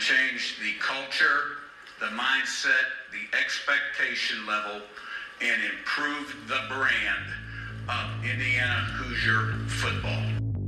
change the culture, the mindset, the expectation level, and improve the brand of Indiana Hoosier football.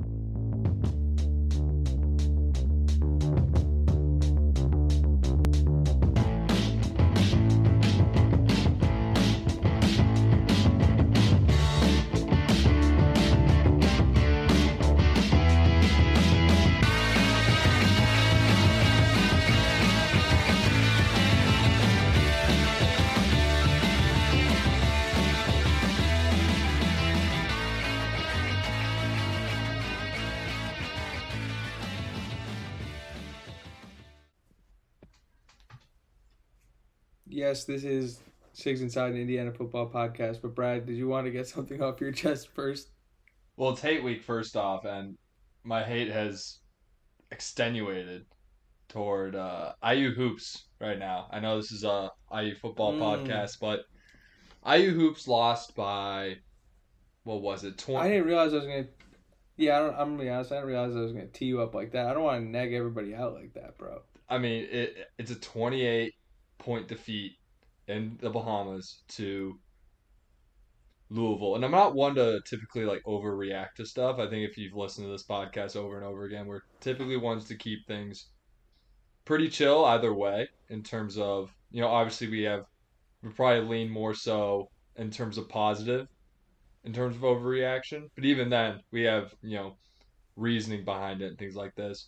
Yes, this is Shigs Inside an Indiana Football Podcast. But Brad, did you want to get something off your chest first? Well, it's hate week first off, and my hate has extenuated toward IU hoops right now. I know this is a IU football podcast, but IU hoops lost by what was it? 20. I didn't realize I was gonna. Yeah, I'm gonna be honest. I didn't realize I was gonna tee you up like that. I don't want to nag everybody out like that, bro. I mean, it's a 28-point defeat in the Bahamas to Louisville. And I'm not one to typically like overreact to stuff. I think if you've listened to this podcast over and over again, we're typically ones to keep things pretty chill either way in terms of, obviously we probably lean more so in terms of positive, in terms of overreaction. But even then, we have, reasoning behind it and things like this.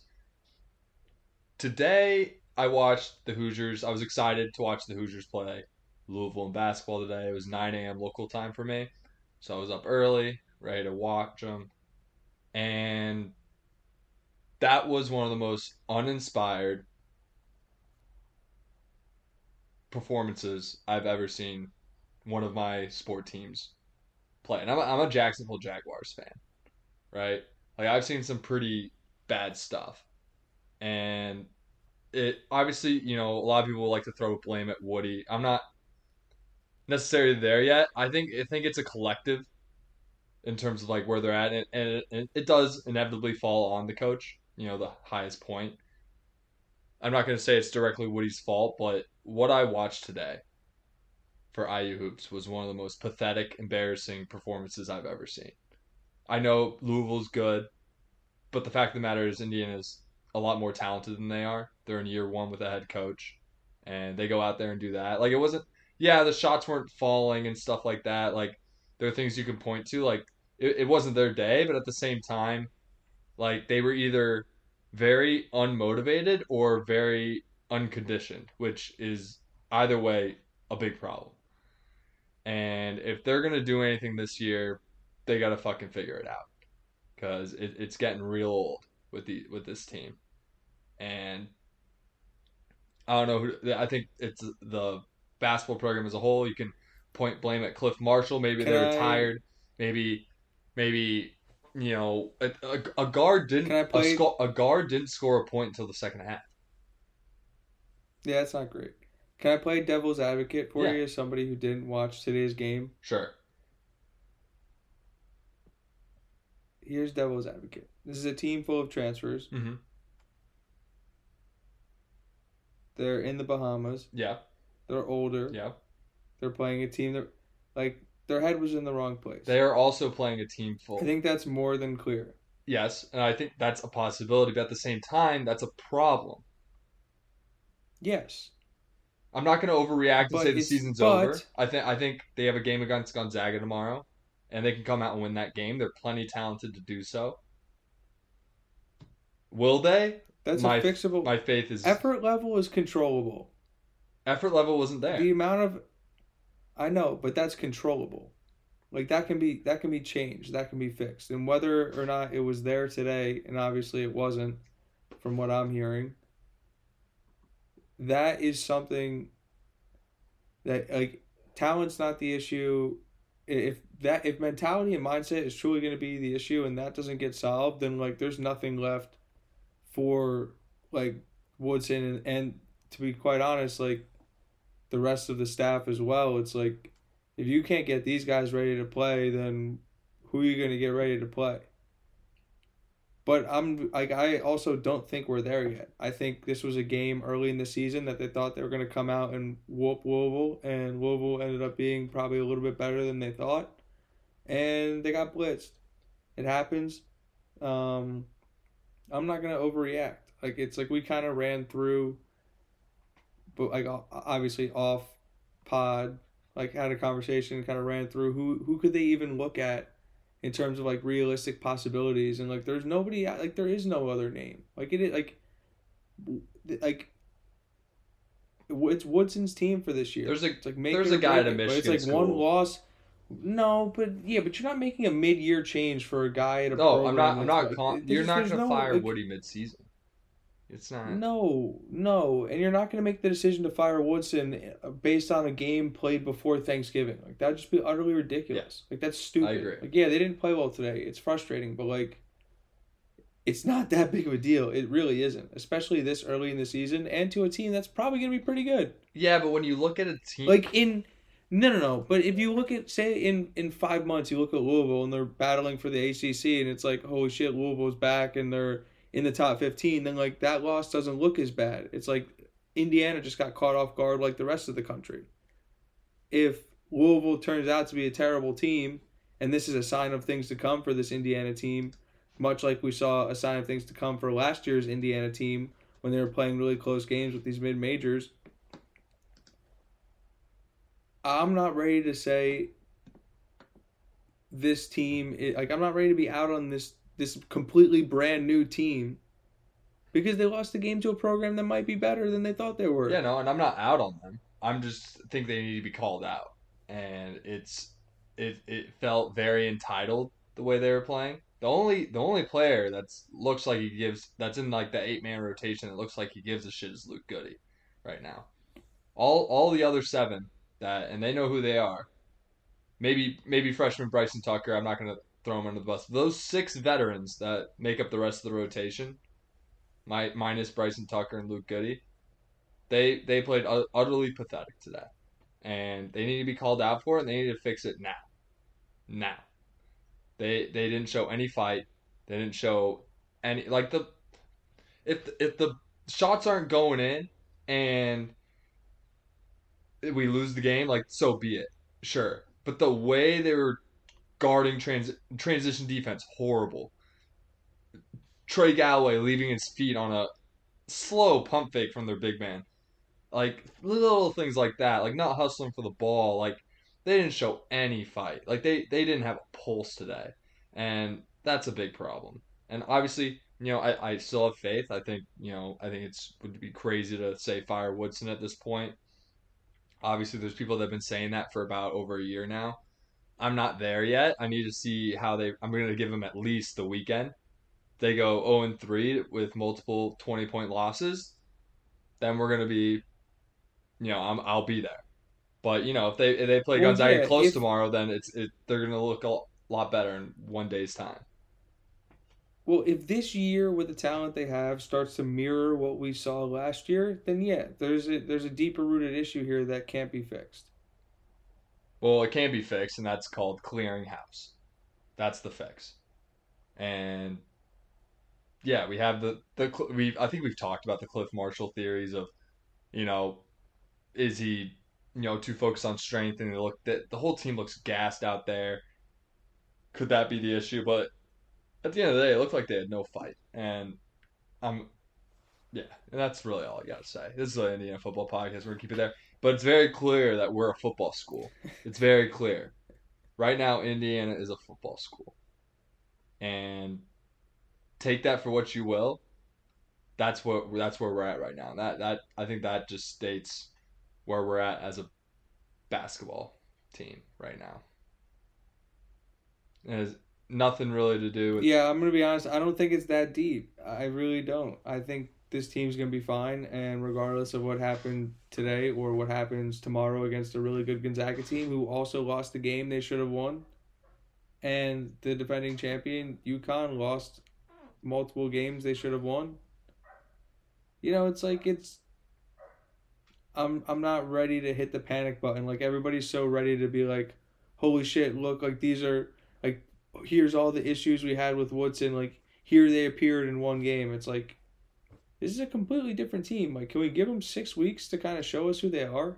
Today, I watched the Hoosiers. I was excited to watch the Hoosiers play Louisville in basketball today. It was 9 a.m. local time for me. So I was up early, ready to watch them. And that was one of the most uninspired performances I've ever seen one of my sport teams play. And I'm a Jacksonville Jaguars fan, right? Like, I've seen some pretty bad stuff. And it obviously, a lot of people like to throw blame at Woody. I'm not necessarily there yet. I think it's a collective in terms of like where they're at, and it does inevitably fall on the coach, the highest point. I'm not going to say it's directly Woody's fault, but what I watched today for IU hoops was one of the most pathetic, embarrassing performances I've ever seen. I know Louisville's good, but the fact of the matter is Indiana's a lot more talented than they are. They're in year one with a head coach, and they go out there and do that. Like, it wasn't, yeah, the shots weren't falling and stuff like that. Like, there are things you can point to. Like, it wasn't their day, but at the same time, like, they were either very unmotivated or very unconditioned, which is either way a big problem. And if they're going to do anything this year, they got to fucking figure it out, because it's getting real old with this team. And I don't know I think it's the basketball program as a whole. You can point blame at Cliff Marshall. Maybe they were tired. Maybe a guard didn't a guard didn't score a point until the second half. Yeah, that's not great. Can I play devil's advocate for you as somebody who didn't watch today's game? Sure. Here's devil's advocate. This is a team full of transfers. Mm-hmm. They're in the Bahamas. Yeah. They're older. Yeah. They're playing a team that, like, their head was in the wrong place. They are also playing a team full. I think that's more than clear. Yes, and I think that's a possibility, but at the same time, that's a problem. Yes. I'm not going to overreact and say the season's over. I think they have a game against Gonzaga tomorrow, and they can come out and win that game. They're plenty talented to do so. Will they? That's a fixable. My faith is effort level is controllable. Effort level wasn't there. The amount of, I know, but that's controllable. Like, that can be changed. That can be fixed. And whether or not it was there today, and obviously it wasn't, from what I'm hearing, that is something that, like, talent's not the issue. If mentality and mindset is truly going to be the issue, and that doesn't get solved, then, like, there's nothing left for, like, Woodson and to be quite honest, like, the rest of the staff as well. It's like, if you can't get these guys ready to play, then who are you going to get ready to play? But I also don't think we're there yet. I think this was a game early in the season that they thought they were going to come out and whoop Louisville, and Louisville ended up being probably a little bit better than they thought, and they got blitzed. It happens. I'm not going to overreact. Like, it's like we kind of ran through, but like obviously off pod, like had a conversation, kind of ran through who could they even look at in terms of like realistic possibilities, and like there's nobody, like there is no other name. Like it is like it's Woodson's team for this year. There's it's like there's a guy at a Michigan but it's like school. one loss. No, but yeah, but you're not making a mid-year change for a guy at a No, program. I'm not. You're not going to fire Woody mid-season. It's not. No, and you're not going to make the decision to fire Woodson based on a game played before Thanksgiving. Like, that'd just be utterly ridiculous. Yeah. Like, that's stupid. I agree. Like, yeah, they didn't play well today. It's frustrating, but like, it's not that big of a deal. It really isn't, especially this early in the season, and to a team that's probably going to be pretty good. Yeah, but when you look at a team, like no. But if you look at, say, in 5 months, you look at Louisville and they're battling for the ACC, and it's like, holy shit, Louisville's back and they're in the top 15, then like that loss doesn't look as bad. It's like Indiana just got caught off guard like the rest of the country. If Louisville turns out to be a terrible team, and this is a sign of things to come for this Indiana team, much like we saw a sign of things to come for last year's Indiana team when they were playing really close games with these mid-majors, I'm not ready to say this team, I'm not ready to be out on this completely brand new team because they lost the game to a program that might be better than they thought they were. Yeah, no, and I'm not out on them. I'm just think they need to be called out. And it felt very entitled the way they were playing. The only player looks like that's in like the 8-man rotation that looks like he gives a shit is Luke Goody right now. All the other 7 and they know who they are. Maybe freshman Bryson Tucker, I'm not going to throw him under the bus. Those 6 veterans that make up the rest of the rotation, minus Bryson Tucker and Luke Goody, they played utterly pathetic today, and they need to be called out for it. And they need to fix it now. Now, they didn't show any fight. They didn't show any if the shots aren't going in and we lose the game, like so be it, sure. But the way they were guarding transition defense, horrible. Trey Galloway leaving his feet on a slow pump fake from their big man. Like, little things like that. Like, not hustling for the ball. Like, they didn't show any fight. Like, they didn't have a pulse today. And that's a big problem. And obviously, I still have faith. I think would be crazy to say fire Woodson at this point. Obviously, there's people that have been saying that for about over a year now. I'm not there yet. I need to see how I'm going to give them at least the weekend. They go 0-3 with multiple 20-point losses. Then we're going to be, I'll be there. But if they play Gonzaga close tomorrow, then they're going to look a lot better in one day's time. Well, if this year with the talent they have starts to mirror what we saw last year, then yeah, there's a deeper rooted issue here that can't be fixed. Well, it can be fixed, and that's called clearing house. That's the fix. And yeah, we have I think we've talked about the Cliff Marshall theories of, is he, too focused on strength, and the whole team looks gassed out there. Could that be the issue? But at the end of the day, it looked like they had no fight, and and that's really all I got to say. This is an Indiana football podcast. We're gonna keep it there. But it's very clear that we're a football school. It's very clear. Right now, Indiana is a football school. And take that for what you will. That's where we're at right now. That I think that just states where we're at as a basketball team right now. It has nothing really to do with... Yeah, I'm going to be honest. I don't think it's that deep. I really don't. I think this team's going to be fine, and regardless of what happened today or what happens tomorrow against a really good Gonzaga team who also lost the game they should have won, and the defending champion, UConn, lost multiple games they should have won. It's like I'm not ready to hit the panic button. Like, everybody's so ready to be like, holy shit, look, like, these are, like, here's all the issues we had with Woodson. Like, here they appeared in one game. It's like, this is a completely different team. Like, can we give them 6 weeks to kind of show us who they are?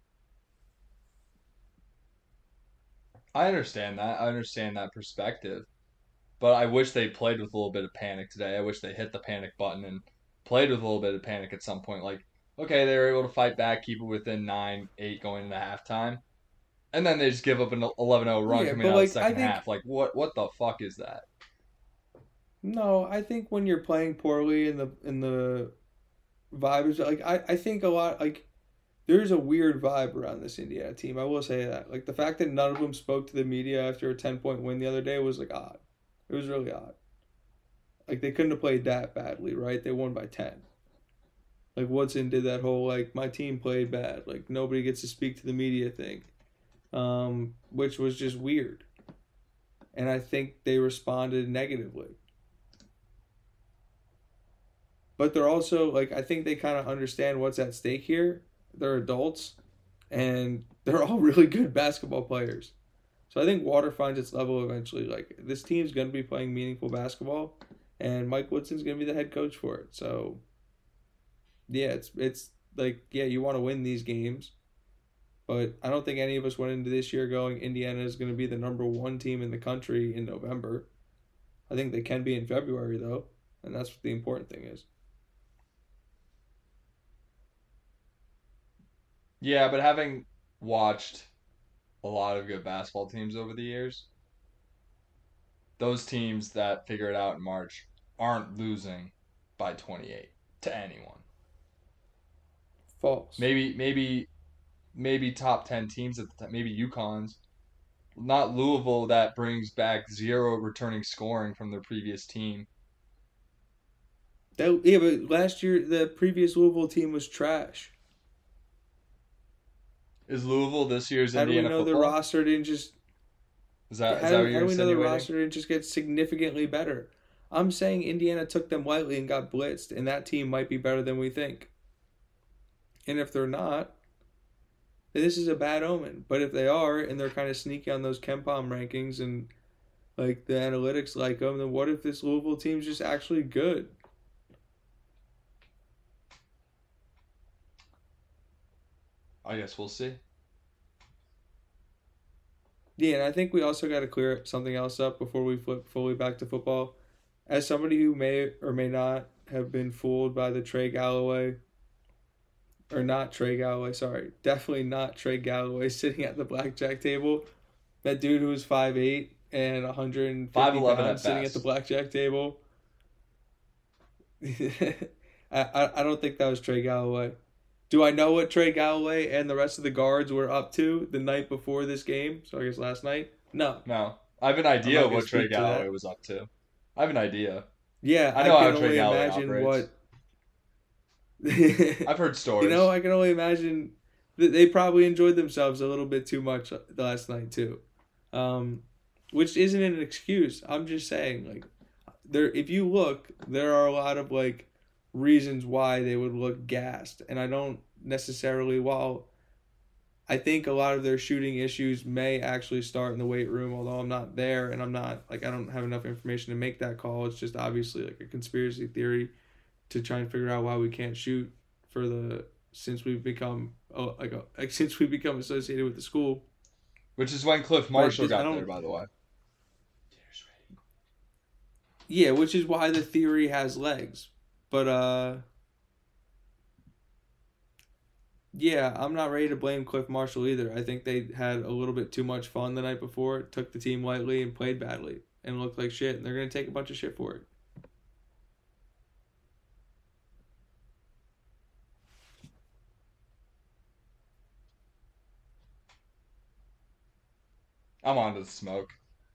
I understand that. I understand that perspective. But I wish they played with a little bit of panic today. I wish they hit the panic button and played with a little bit of panic at some point. Like, okay, they were able to fight back, keep it within 9-8 going into halftime. And then they just give up an 11-0 run Yeah, coming but out of the like I second think half. Like, what the fuck is that? no, I think when you're playing poorly in the vibe is like I think a lot like there's a weird vibe around this Indiana team. I will say that. Like the fact that none of them spoke to the media after a 10-point win the other day was like odd. It was really odd. Like they couldn't have played that badly, right? They won by 10. Like Woodson did that whole like my team played bad. Like nobody gets to speak to the media thing. Which was just weird. And I think they responded negatively. But they're also like I think they kind of understand what's at stake here. They're adults and they're all really good basketball players. So I think water finds its level eventually. Like this team's going to be playing meaningful basketball and Mike Woodson's going to be the head coach for it. So yeah, it's like yeah, you want to win these games. But I don't think any of us went into this year going Indiana is going to be the number 1 team in the country in November. I think they can be in February though, and that's what the important thing is. Yeah, but having watched a lot of good basketball teams over the years, those teams that figure it out in March aren't losing by 28 to anyone. False. Maybe top 10 teams at the time, maybe UConn's, not Louisville that brings back 0 returning scoring from their previous team. Yeah, but last year the previous Louisville team was trash. Is Louisville this year's How do we Indiana know the football? roster didn't just Is that how what do, how you're do we know the insinuating? roster didn't just get significantly better? I'm saying Indiana took them lightly and got blitzed, and that team might be better than we think. And if they're not, then this is a bad omen. But if they are, and they're kind of sneaky on those KenPom rankings and like the analytics like them, then what if this Louisville team's just actually good? I guess we'll see. Yeah, and I think we also got to clear something else up before we flip fully back to football. As somebody who may or may not have been fooled by the Trey Galloway, or not Trey Galloway, sorry, definitely not Trey Galloway sitting at the blackjack table. That dude who was 5'8" and 150 5'11" pounds at sitting at the best. blackjack table. I don't think that was Trey Galloway. Do I know what Trey Galloway and the rest of the guards were up to the night before this game? So I guess last night? No. No, I have an I'm idea not of going what to Trey speak to Galloway that. was up to. I have an idea. Yeah, I I know how can Trey only Galloway imagine operates. what. I've heard stories. I can only imagine that they probably enjoyed themselves a little bit too much last night too, which isn't an excuse. I'm just saying, like, there. If you look, there are a lot of like reasons why they would look gassed, and I don't necessarily. While I think a lot of their shooting issues may actually start in the weight room, although I'm not there and I'm not like I don't have enough information to make that call. It's just obviously like a conspiracy theory to try and figure out why we can't shoot for the since we've become since we become associated with the school. Which is when Cliff But Marshall I got don't. there, by the way. Yeah, which is why the theory has legs. But yeah, I'm not ready to blame Cliff Marshall either. I think they had a little bit too much fun the night before, took the team lightly and played badly and looked like shit, and they're gonna take a bunch of shit for it. I'm on to the smoke.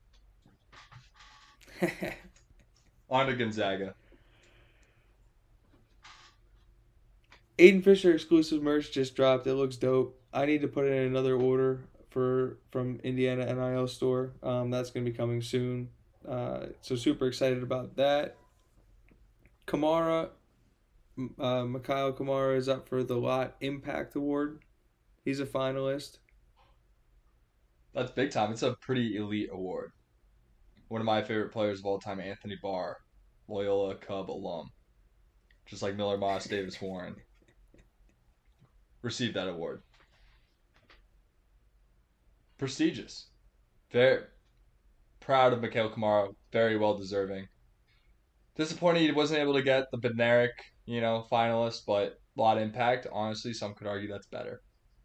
On to Gonzaga. Aiden Fisher exclusive merch just dropped. It looks dope. I need to put in another order from Indiana NIL store. That's gonna be coming soon. So super excited about that. Kamara, Mikhail Kamara is up for the Lot Impact Award. He's a finalist. That's big time. It's a pretty elite award. One of my favorite players of all time, Anthony Barr, Loyola Cub alum, just like Miller Moss Davis Warren, received that award. Prestigious. Very proud of Mikhail Kamara. Very well deserving. Disappointed he wasn't able to get the Bednarik, finalist, but a lot of impact. Honestly, some could argue that's better.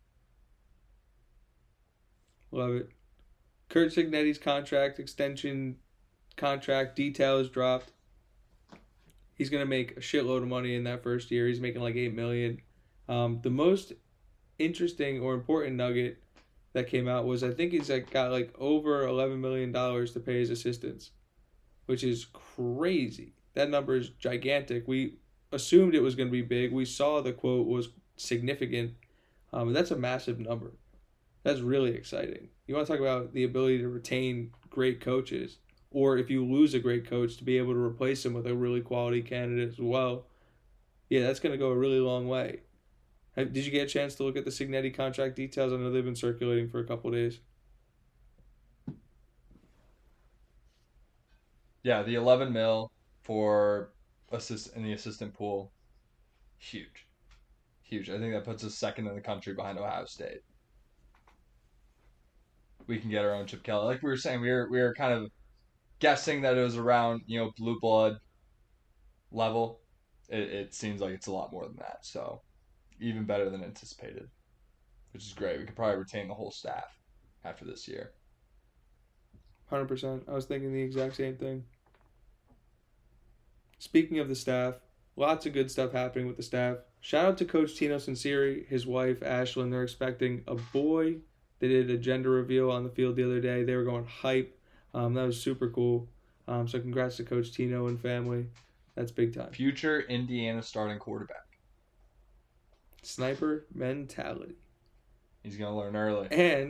Love it. Kurt Cignetti's contract details dropped. He's gonna make a shitload of money in that first year. He's making like $8 million. The most interesting or important nugget that came out was I think he's got over $11 million to pay his assistants, which is crazy. That number is gigantic. We assumed it was going to be big. We saw the quote was significant. That's a massive number. That's really exciting. You want to talk about the ability to retain great coaches, or if you lose a great coach, to be able to replace him with a really quality candidate as well. Yeah, that's going to go a really long way. Did you get a chance to look at the Cignetti contract details? I know they've been circulating for a couple of days. Yeah, the 11 mil for in the assistant pool, huge. I think that puts us second in the country behind Ohio State. We can get our own Chip Kelly. Like we were saying, we were kind of guessing that it was around blue blood level. It seems like it's a lot more than that. So even better than anticipated, which is great. We could probably retain the whole staff after this year. 100%. I was thinking the exact same thing. Speaking of the staff, lots of good stuff happening with the staff. Shout out to Coach Tino Sinceri, his wife, Ashlyn. They're expecting a boy. They did a gender reveal on the field the other day. They were going hype. That was super cool. So congrats to Coach Tino and family. That's big time. Future Indiana starting quarterback. Sniper mentality. He's going to learn early.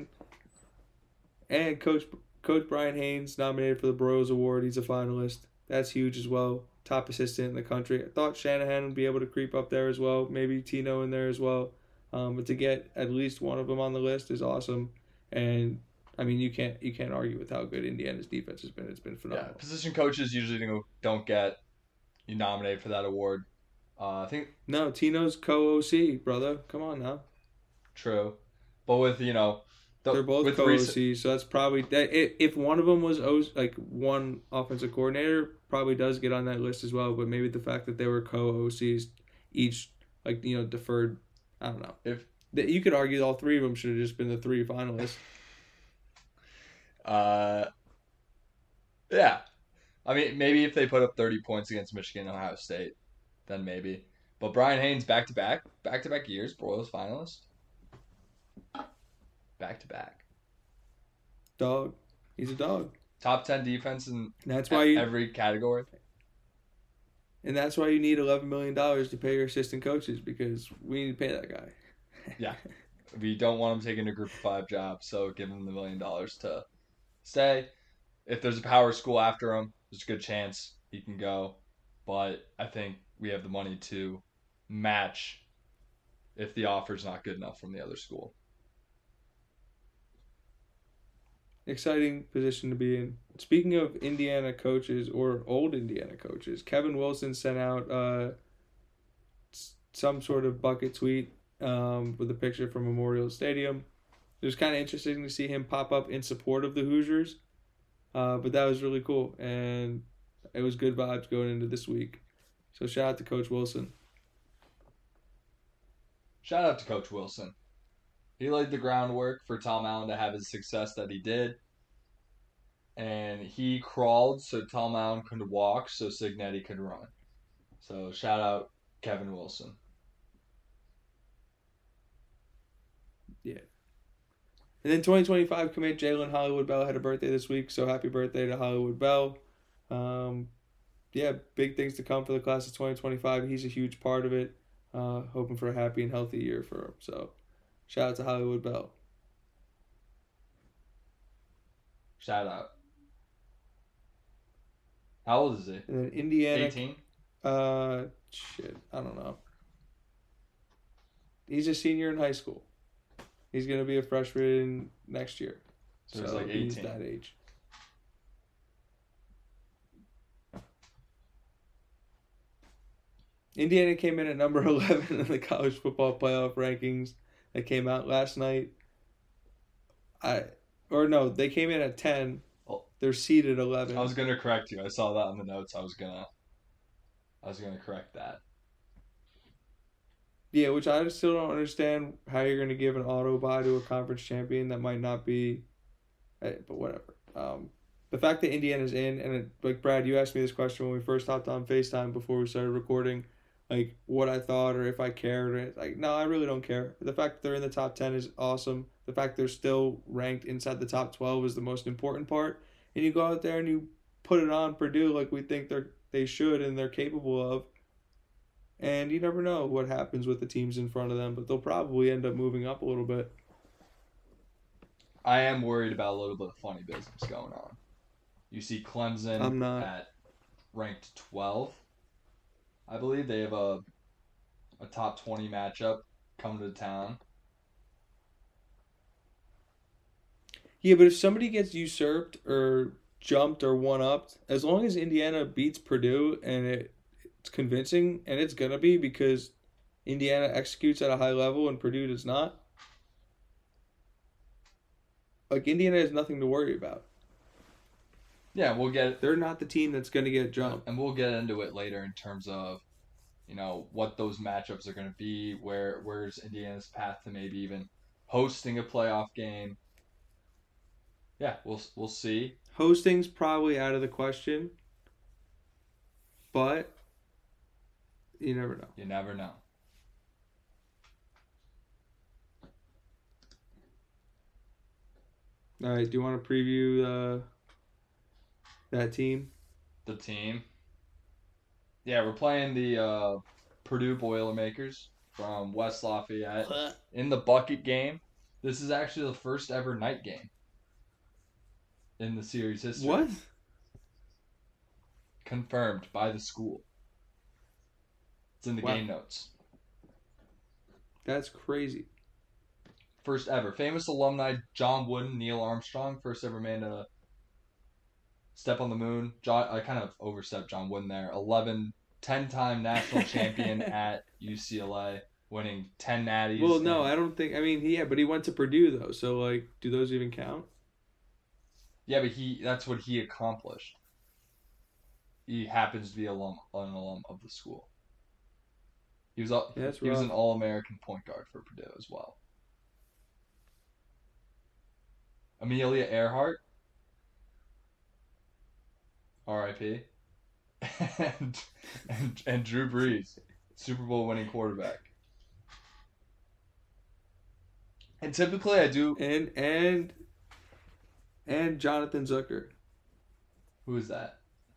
And Coach Brian Haynes nominated for the Broyles Award. He's a finalist. That's huge as well. Top assistant in the country. I thought Shanahan would be able to creep up there as well. Maybe Tino in there as well. But to get at least one of them on the list is awesome. And I mean, you can't argue with how good Indiana's defense has been. It's been phenomenal. Yeah, position coaches usually don't get nominated for that award. I think no, Tino's co-OC, brother. Come on now. True, but with they're both co-OC, so that's probably if one of them was one offensive coordinator, probably does get on that list as well. But maybe the fact that they were co-OCs, each deferred. I don't know. If you could argue all three of them should have just been the three finalists. Yeah. I mean, maybe if they put up 30 points against Michigan and Ohio State, then maybe. But Brian Haynes back-to-back years, Broyles finalist. Back-to-back. Dog. He's a dog. Top 10 defense in that's why every category. And that's why you need $11 million to pay your assistant coaches, because we need to pay that guy. Yeah. We don't want him taking a group of 5 job, so give him the $1 million to stay. If there's a power school after him, there's a good chance he can go. But I think we have the money to match if the offer's not good enough from the other school. Exciting position to be in. Speaking of Indiana coaches, or old Indiana coaches, Kevin Wilson sent out some sort of bucket tweet with a picture from Memorial Stadium. It was kind of interesting to see him pop up in support of the Hoosiers, but that was really cool, and it was good vibes going into this week. So shout out to Coach Wilson. Shout out to Coach Wilson. He laid the groundwork for Tom Allen to have his success that he did. And he crawled so Tom Allen could walk so Cignetti could run. So shout out Kevin Wilson. Yeah. And then 2025 commit Jalen Hollywood Bell had a birthday this week, so happy birthday to Hollywood Bell. Yeah, big things to come for the class of 2025. He's a huge part of it. Hoping for a happy and healthy year for him. So shout out to Hollywood Bell. Shout out. How old is he? And then Indiana. 18? I don't know. He's a senior in high school. He's going to be a freshman next year. So he's like 18. He's that age. Indiana came in at number 11 in the college football playoff rankings that came out last night. They came in at 10. Oh, They're seeded 11. I was gonna correct you. I saw that in the notes. I was gonna correct that. Yeah, which I still don't understand how you're going to give an auto buy to a conference champion that might not be, but whatever. The fact that Indiana's in, and like Brad, you asked me this question when we first hopped on FaceTime before we started recording, like what I thought or if I cared. And it's like, no, I really don't care. The fact that they're in the top 10 is awesome. The fact they're still ranked inside the top 12 is the most important part. And you go out there and you put it on Purdue like we think they should and they're capable of. And you never know what happens with the teams in front of them, but they'll probably end up moving up a little bit. I am worried about a little bit of funny business going on. You see Clemson I'm not. at ranked 12. I believe they have a top 20 matchup coming to town. Yeah, but if somebody gets usurped or jumped or one-upped, as long as Indiana beats Purdue and it's convincing, and it's going to be because Indiana executes at a high level and Purdue does not, like Indiana has nothing to worry about. Yeah, They're not the team that's going to get jumped. And we'll get into it later in terms of, what those matchups are going to be, where's Indiana's path to maybe even hosting a playoff game. Yeah, we'll see. Hosting's probably out of the question, but you never know. You never know. All right, do you want to preview that team? The team. Yeah, we're playing the Purdue Boilermakers from West Lafayette in the bucket game. This is actually the first ever night game in the series history. What? Confirmed by the school. It's in the game notes. That's crazy. First ever. Famous alumni John Wooden, Neil Armstrong, first ever man to step on the moon. I kind of overstepped John Wooden there. 10-time national champion at UCLA, winning 10 natties. Well, no, I don't think. I mean, but he went to Purdue though. So, like, do those even count? Yeah, but that's what he accomplished. He happens to be an alum of the school. He was an All-American point guard for Purdue as well. Amelia Earhart, R.I.P. and Drew Brees, Super Bowl winning quarterback. And typically I do and Jonathan Zucker. Who is that?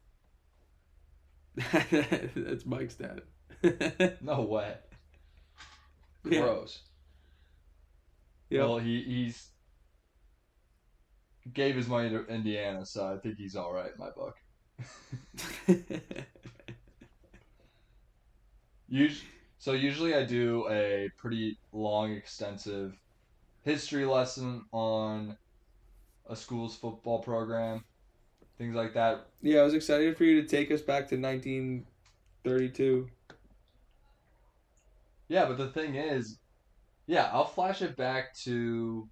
That's Mike's dad. No way. Gross. Yeah. Well, he's gave his money to Indiana, so I think he's all right in my book. Usually I do a pretty long, extensive history lesson on a school's football program, things like that. Yeah, I was excited for you to take us back to 1932. Yeah, but the thing is, I'll flash it back to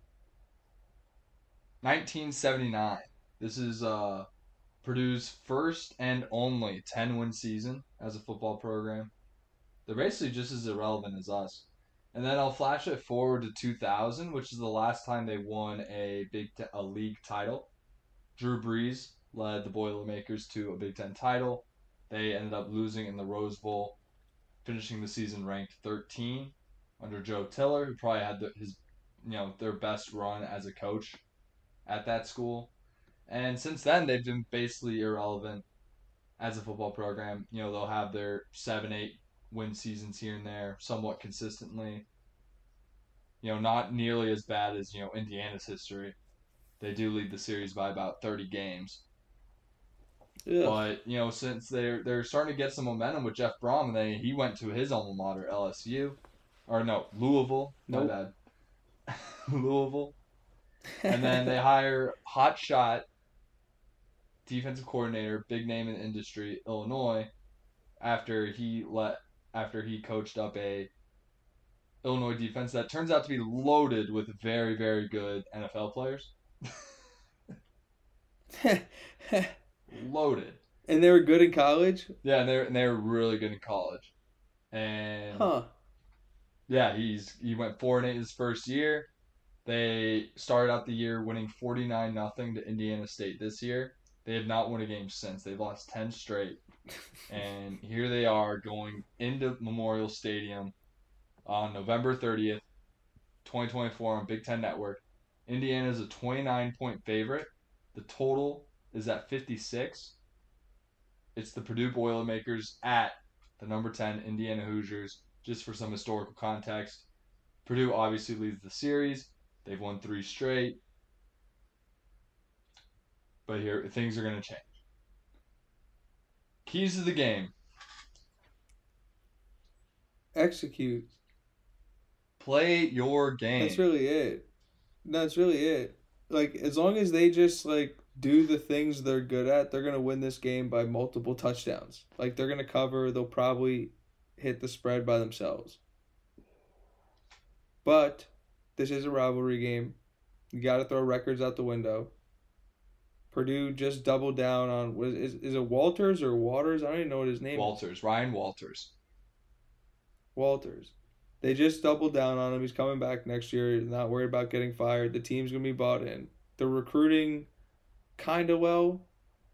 1979. This is Purdue's first and only 10-win season as a football program. They're basically just as irrelevant as us. And then I'll flash it forward to 2000, which is the last time they won a league title. Drew Brees led the Boilermakers to a Big Ten title. They ended up losing in the Rose Bowl, finishing the season ranked 13 under Joe Tiller, who probably had their best run as a coach at that school. And since then, they've been basically irrelevant as a football program. They'll have their 7-8 win seasons here and there somewhat consistently. Not nearly as bad as, Indiana's history. They do lead the series by about 30 games. Yeah. But, since they're starting to get some momentum with Jeff Brom, and he went to his alma mater, LSU. Or no, Louisville. Nope. My bad. Louisville. And then they hire hotshot defensive coordinator, big name in the industry, Illinois, after he let after he coached up a Illinois defense that turns out to be loaded with very, very good NFL players. Loaded. And they were good in college? Yeah, and they were really good in college. And yeah, he went 4-8 his first year. They started out the year winning 49-0 to Indiana State this year. They have not won a game since. They've lost 10 straight. And here they are going into Memorial Stadium on November 30th, 2024 on Big Ten Network. Indiana is a 29-point favorite. The total is at 56. It's the Purdue Boilermakers at the number 10 Indiana Hoosiers. Just for some historical context, Purdue obviously leads the series. They've won 3 straight. But here, things are going to change. Keys to the game. Execute. Play your game. That's really it. That's really it. Like, as long as they just, like, do the things they're good at, they're going to win this game by multiple touchdowns. Like, they're going to cover. They'll probably hit the spread by themselves. But this is a rivalry game. You got to throw records out the window. Purdue just doubled down on, is it Walters or Waters? I don't even know what his name is. Ryan Walters. Walters. They just doubled down on him. He's coming back next year. He's not worried about getting fired. The team's going to be bought in. They're recruiting kind of well.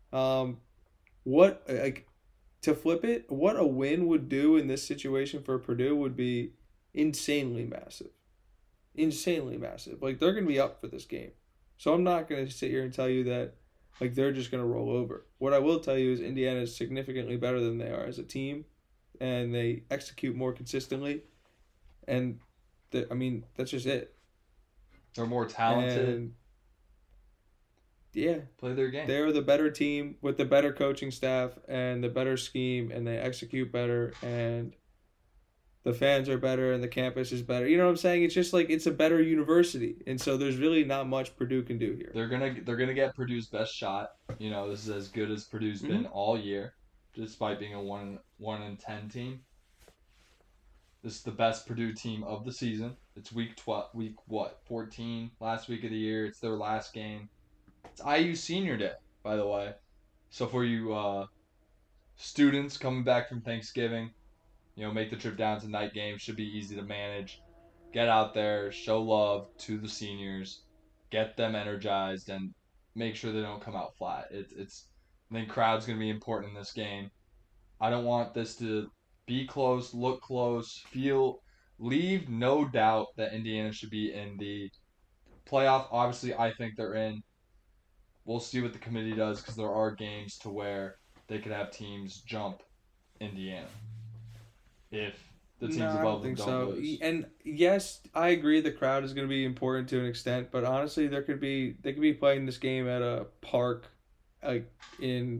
To flip it, what a win would do in this situation for Purdue would be insanely massive. Insanely massive. Like, they're going to be up for this game. So I'm not going to sit here and tell you that, like, they're just going to roll over. What I will tell you is Indiana is significantly better than they are as a team, and they execute more consistently. And, that's just it. They're more talented. And, yeah. Play their game. They're the better team with the better coaching staff and the better scheme, and they execute better, and the fans are better, and the campus is better. You know what I'm saying? It's just like it's a better university, and so there's really not much Purdue can do here. They're gonna get Purdue's best shot. You know, this is as good as Purdue's been all year, despite being a 1-10 team. This is the best Purdue team of the season. It's week 14, last week of the year. It's their last game. It's IU Senior Day, by the way. So for you students coming back from Thanksgiving, make the trip down to night game. Should be easy to manage. Get out there, show love to the seniors, get them energized, and make sure they don't come out flat. I think crowd's going to be important in this game. I don't want this to be close, look close, leave no doubt that Indiana should be in the playoff. Obviously, I think they're in. We'll see what the committee does because there are games to where they could have teams jump Indiana if the teams above them don't lose. And yes, I agree the crowd is going to be important to an extent, but honestly, they could be playing this game at a park, you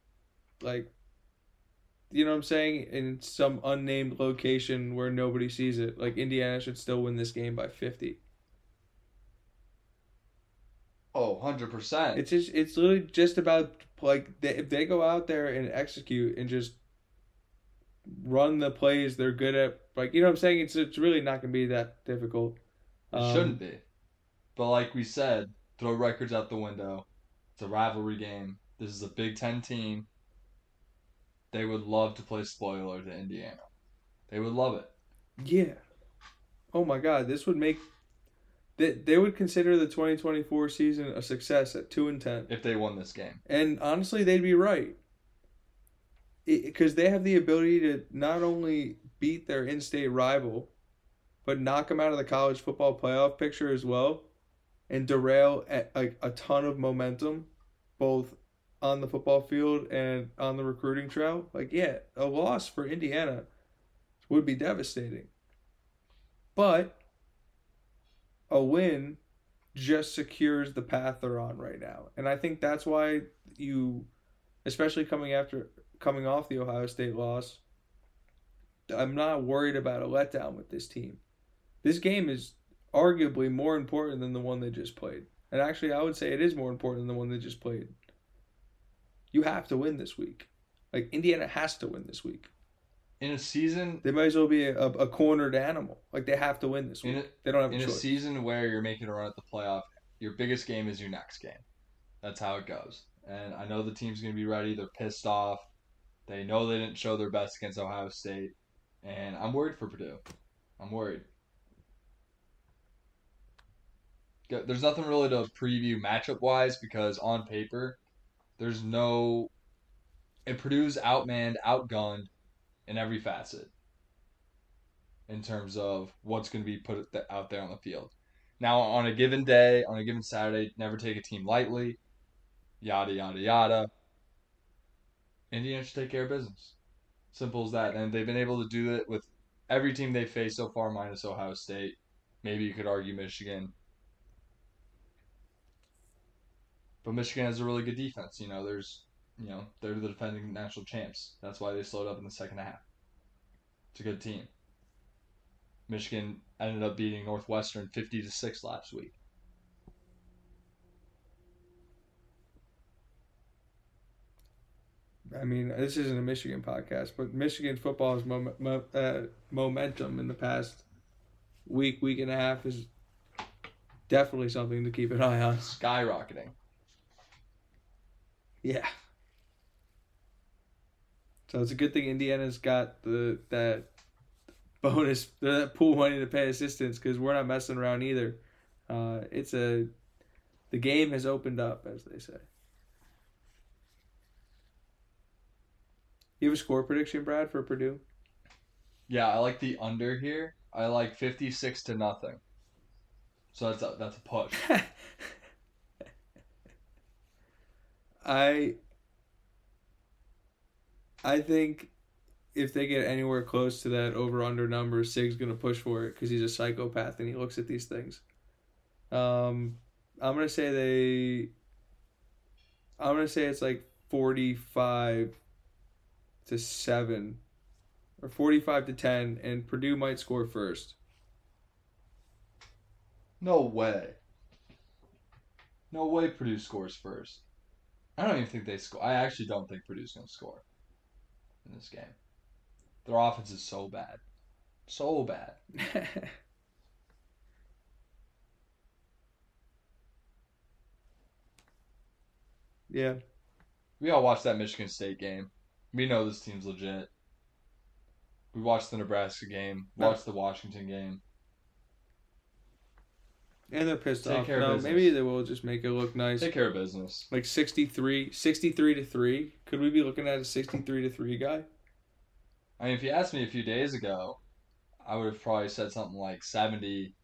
know what I'm saying, in some unnamed location where nobody sees it. Like, Indiana should still win this game by 50. Oh, 100%. It's literally just about, if they go out there and execute and just run the plays they're good at, you know what I'm saying? It's really not going to be that difficult. It shouldn't be. But like we said, throw records out the window. It's a rivalry game. This is a Big Ten team. They would love to play spoiler to Indiana. They would love it. Yeah. Oh my God, this would make... They would consider the 2024 season a success at 2-10 if they won this game. And honestly, they'd be right, because they have the ability to not only beat their in-state rival, but knock them out of the college football playoff picture as well, and derail a ton of momentum, both on the football field and on the recruiting trail. A loss for Indiana would be devastating, but a win just secures the path they're on right now. And I think that's why especially coming off the Ohio State loss, I'm not worried about a letdown with this team. This game is arguably more important than the one they just played. And actually, I would say it is more important than the one they just played. You have to win this week. Indiana has to win this week. in a season They might as well be a cornered animal. Like, they have to win this in week. a, They don't have in a a choice. season where you're making a run at the playoff, your biggest game is your next game. That's how it goes. And I know the team's going to be ready. They're pissed off. They know they didn't show their best against Ohio State. And I'm worried for Purdue. I'm worried. There's nothing really to preview matchup-wise because on paper, there's no... And Purdue's outmanned, outgunned in every facet in terms of what's going to be put out there on the field. Now, on a given day, on a given Saturday, never take a team lightly. Yada, yada, yada. Indiana should take care of business. Simple as that. And they've been able to do it with every team they've faced so far, minus Ohio State. Maybe you could argue Michigan. But Michigan has a really good defense. They're the defending national champs. That's why they slowed up in the second half. It's a good team. Michigan ended up beating Northwestern 50-6 last week. I mean, this isn't a Michigan podcast, but Michigan football's momentum in the past week and a half is definitely something to keep an eye on. Skyrocketing. Yeah. So it's a good thing Indiana's got that bonus, that pool money to pay assistants, because we're not messing around either. The game has opened up, as they say. You have a score prediction, Brad, for Purdue? Yeah, I like the under here. I like 56-0. So that's a push. I think if they get anywhere close to that over-under number, Sig's going to push for it because he's a psychopath and he looks at these things. I'm going to say it's like 45-7 or 45-10, and Purdue might score first. No way. No way Purdue scores first. I don't even think they score. I actually don't think Purdue's going to score in this game. Their offense is so bad. So bad. Yeah. We all watched that Michigan State game. We know this team's legit. We watched the Nebraska game. Watched the Washington game. And they're pissed Take off. care of No, business. maybe they will just make it look nice. Take care of business. Like 63-3. Could we be looking at a 63-3 guy? I mean, if you asked me a few days ago, I would have probably said something like 70-0.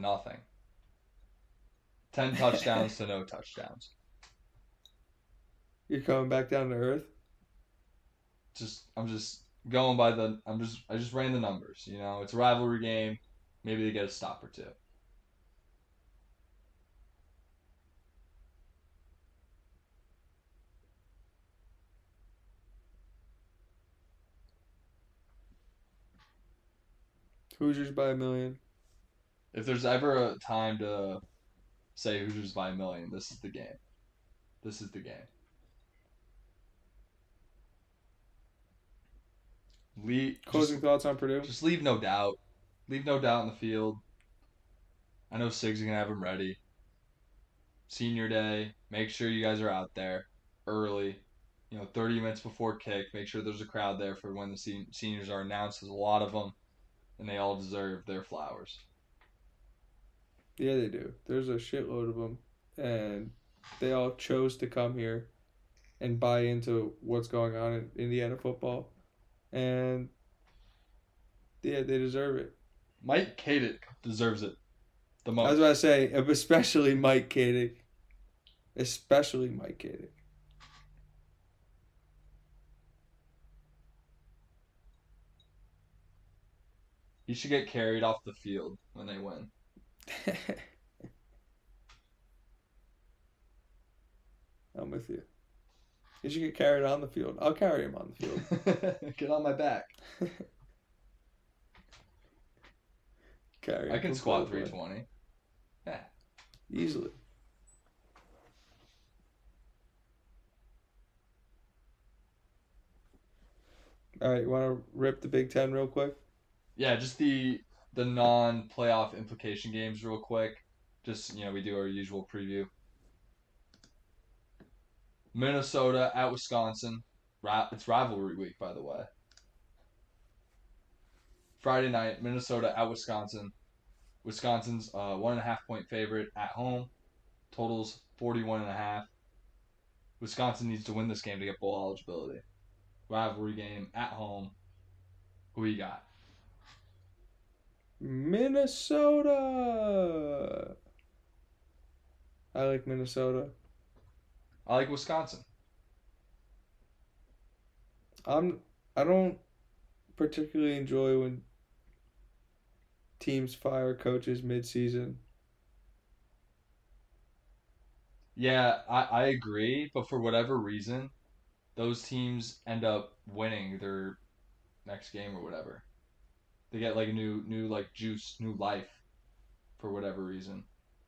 10 touchdowns to no touchdowns. You're coming back down to earth? I'm just going by I just ran the numbers. It's a rivalry game. Maybe they get a stop or two. Hoosiers by 1,000,000. If there's ever a time to say Hoosiers by 1,000,000, this is the game. This is the game. Closing thoughts on Purdue? Just leave no doubt. Leave no doubt in the field. I know Sig's going to have him ready. Senior day, make sure you guys are out there early. 30 minutes before kick, make sure there's a crowd there for when the seniors are announced. There's a lot of them, and they all deserve their flowers. Yeah, they do. There's a shitload of them, and they all chose to come here and buy into what's going on in Indiana football. And yeah, they deserve it. Mike Kadick deserves it the most. I was about to say, especially Mike Kadick. Especially Mike Kadick. He should get carried off the field when they win. I'm with you. He should get carried on the field. I'll carry him on the field. Get on my back. Carry him I can from squat play to play. 320. Yeah. Easily. All right, you want to rip the Big Ten real quick? Yeah, just the non-playoff implication games real quick. Just, we do our usual preview. Minnesota at Wisconsin. It's rivalry week, by the way. Friday night, Minnesota at Wisconsin. Wisconsin's 1.5 point favorite at home. Totals 41.5. Wisconsin needs to win this game to get bowl eligibility. Rivalry game at home. Who you got? Minnesota. I like Minnesota. I like Wisconsin. I don't particularly enjoy when teams fire coaches mid-season. Yeah, I agree, but for whatever reason, those teams end up winning their next game or whatever. They get like a new like juice, new life for whatever reason.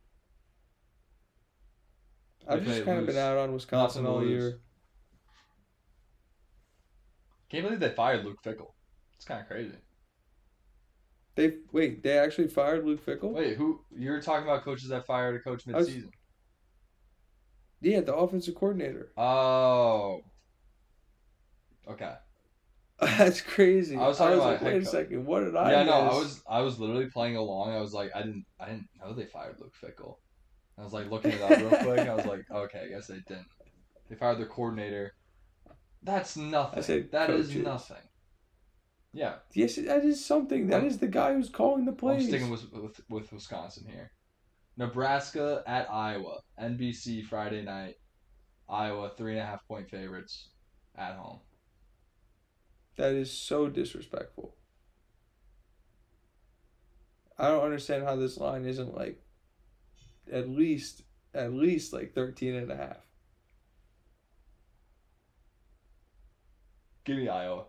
I've If just they kind of been lose, out on Wisconsin nothing to all lose. year. Can't believe they fired Luke Fickle. It's kind of crazy. They actually fired Luke Fickle? Wait, who you're talking about coaches that fired a coach I was, mid-season? yeah, the offensive coordinator. Oh, okay. That's crazy. I was talking about like, head wait a coach. second, what did I Yeah, no, miss? I was literally playing along. I was like, I didn't know they fired Luke Fickle. I was like looking it up real quick. I was like, okay, I guess they didn't. They fired their coordinator. That's I nothing. said That is coaches. nothing. Yeah, Yes, that is something. That I'm, is the guy who's calling the I'm sticking plays. with Wisconsin here. Nebraska at Iowa. NBC Friday night. Iowa 3.5 point favorites at home. That is so disrespectful. I don't understand how this line isn't like at least like 13 and a half. Give me Iowa.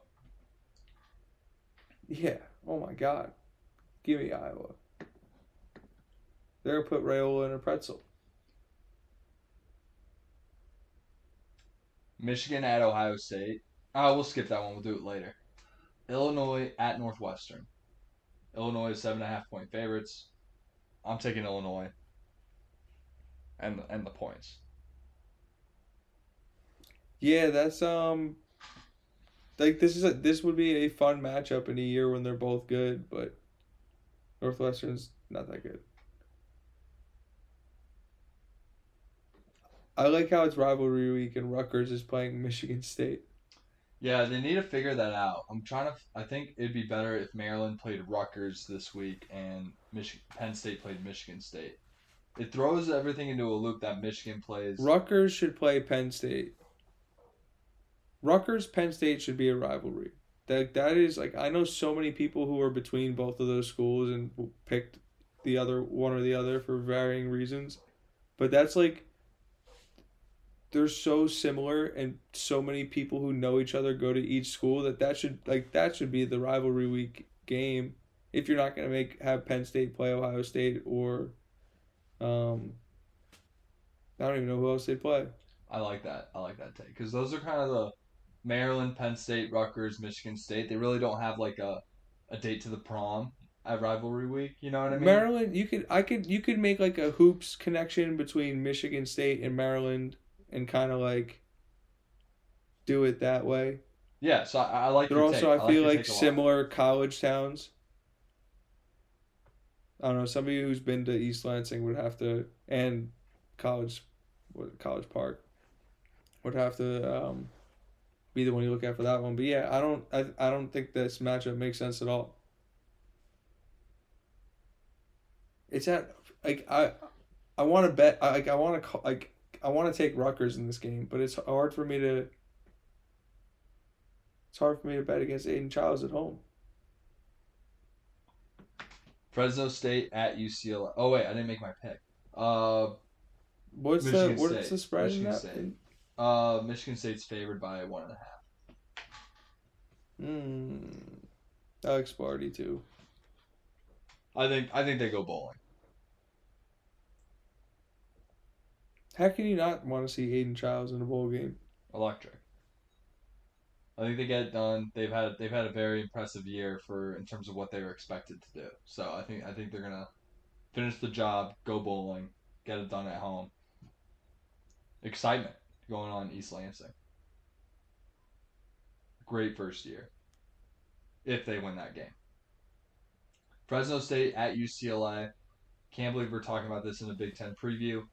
Yeah. Oh my God. Give me Iowa. They're gonna put Rayola in a pretzel. Michigan at Ohio State. Oh, we'll skip that one. We'll do it later. Illinois at Northwestern. Illinois is 7.5 point favorites. I'm taking Illinois and the points. Yeah, that's like this would be a fun matchup in a year when they're both good, but Northwestern's not that good. I like how it's rivalry week and Rutgers is playing Michigan State. Yeah, they need to figure that out. I think it'd be better if Maryland played Rutgers this week and Penn State played Michigan State. It throws everything into a loop that Michigan plays. Rutgers should play Penn State. Rutgers Penn State should be a rivalry. That is like I know so many people who are between both of those schools and picked the other one or the other for varying reasons. But that's like they're so similar and so many people who know each other go to each school that should be the rivalry week game if you're not going to have Penn State play Ohio State or I don't even know who else they play. I like that. I like that take because those are kind of the Maryland, Penn State, Rutgers, Michigan State. They really don't have like a date to the prom at rivalry week. You know what I mean? Maryland, you could make like a hoops connection between Michigan State and Maryland and kind of like do it that way. Yeah, so I like They're your also take. I like feel your like take a lot. similar college towns. I don't know, somebody who's been to East Lansing would have to and college Park would have to be the one you look at for that one. But yeah, I don't think this matchup makes sense at all. It's at like I want to bet like I want to like I want to take Rutgers in this game, but it's hard for me to bet against Aiden Childs at home. Fresno State at UCLA. Oh wait, I didn't make my pick. What's Michigan what's State. the spread in Michigan that? State. Michigan State's favored by 1.5. Alex Sparty too. I think they go bowling. How can you not want to see Aiden Childs in a bowl game? Electric. I think they get it done. They've had a very impressive year in terms of what they were expected to do. So I think they're gonna finish the job, go bowling, get it done at home. Excitement going on in East Lansing. Great first year if they win that game. Fresno State at UCLA. Can't believe we're talking about this in a Big Ten preview.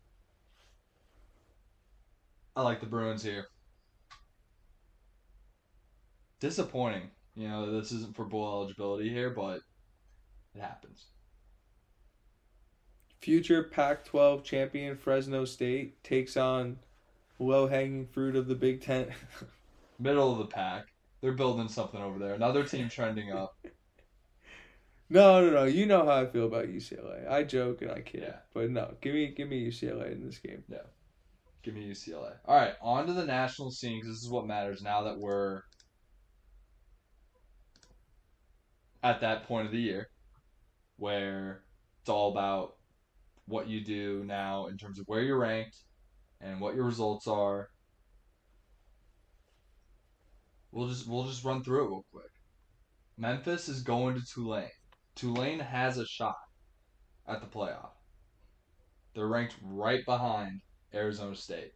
I like the Bruins here. Disappointing. This isn't for bowl eligibility here, but it happens. Future Pac-12 champion Fresno State takes on low-hanging fruit of the Big Ten. Middle of the pack. They're building something over there. Another team trending up. No. You know how I feel about UCLA. I joke and I kid. Yeah. But no, give me UCLA in this game. Yeah. Give me UCLA. All right, on to the national scene, because this is what matters now that we're at that point of the year where it's all about what you do now in terms of where you're ranked and what your results are. We'll just run through it real quick. Memphis is going to Tulane. Tulane has a shot at the playoff. They're ranked right behind Arizona State.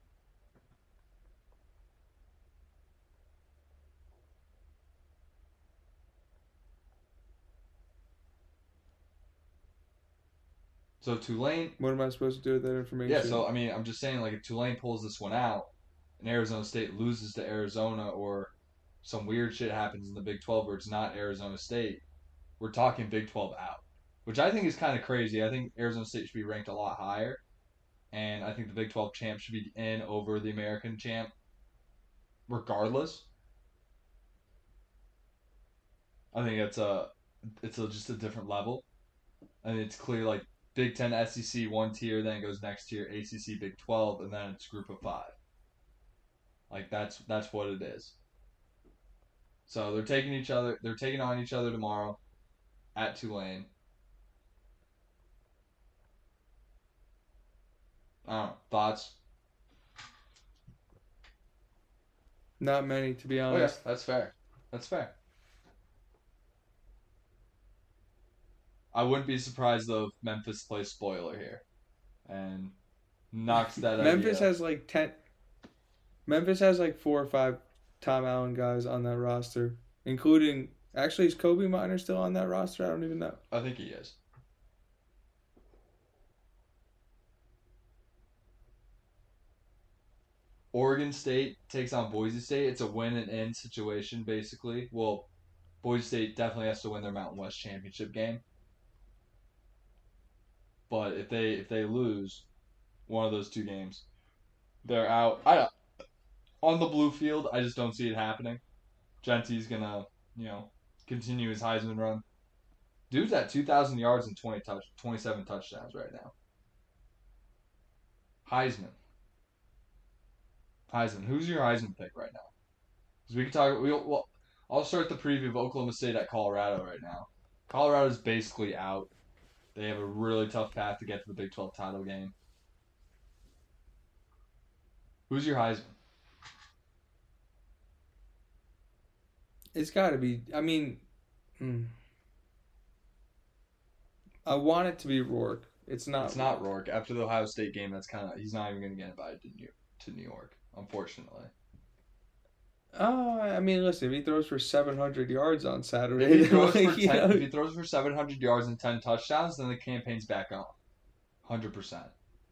So Tulane. What am I supposed to do with that information? Yeah, so I mean, I'm just saying, like, if Tulane pulls this one out and Arizona State loses to Arizona, or some weird shit happens in the Big 12 where it's not Arizona State, we're talking Big 12 out, which I think is kind of crazy. I think Arizona State should be ranked a lot higher, and I think the Big 12 champ should be in over the American champ regardless. I think it's just a different level. And it's clear, like, Big 10 SEC one tier, then it goes next tier ACC Big 12, and then it's group of 5. Like, that's what it is. So they're taking on each other tomorrow at Tulane. I don't know. Thoughts? Not many, to be Oh, honest. yeah, that's fair. I wouldn't be surprised though if Memphis plays spoiler here and knocks that Memphis idea. has like 10. Memphis has like 4 or 5 Tom Allen guys on that roster, including, actually, is Kobe Minor still on that roster? I don't even know. I think he is. Oregon State takes on Boise State. It's a win and in situation, basically. Well, Boise State definitely has to win their Mountain West championship game. But if they lose one of those 2 games, they're out. On the blue field, I just don't see it happening. Gentie's gonna, continue his Heisman run. Dude's at 2,000 yards and 27 touchdowns right now. Heisman. Who's your Heisman pick right now? Because we can talk. I'll start the preview of Oklahoma State at Colorado right now. Colorado's basically out. They have a really tough path to get to the Big 12 title game. Who's your Heisman? It's got to be. I mean, I want it to be Rourke. It's not. It's not Rourke. After the Ohio State game, he's not even going to get invited to New York, unfortunately. I mean, listen, if he throws for 700 yards on Saturday, if he throws for 700 yards and 10 touchdowns, then the campaign's back on. 100%.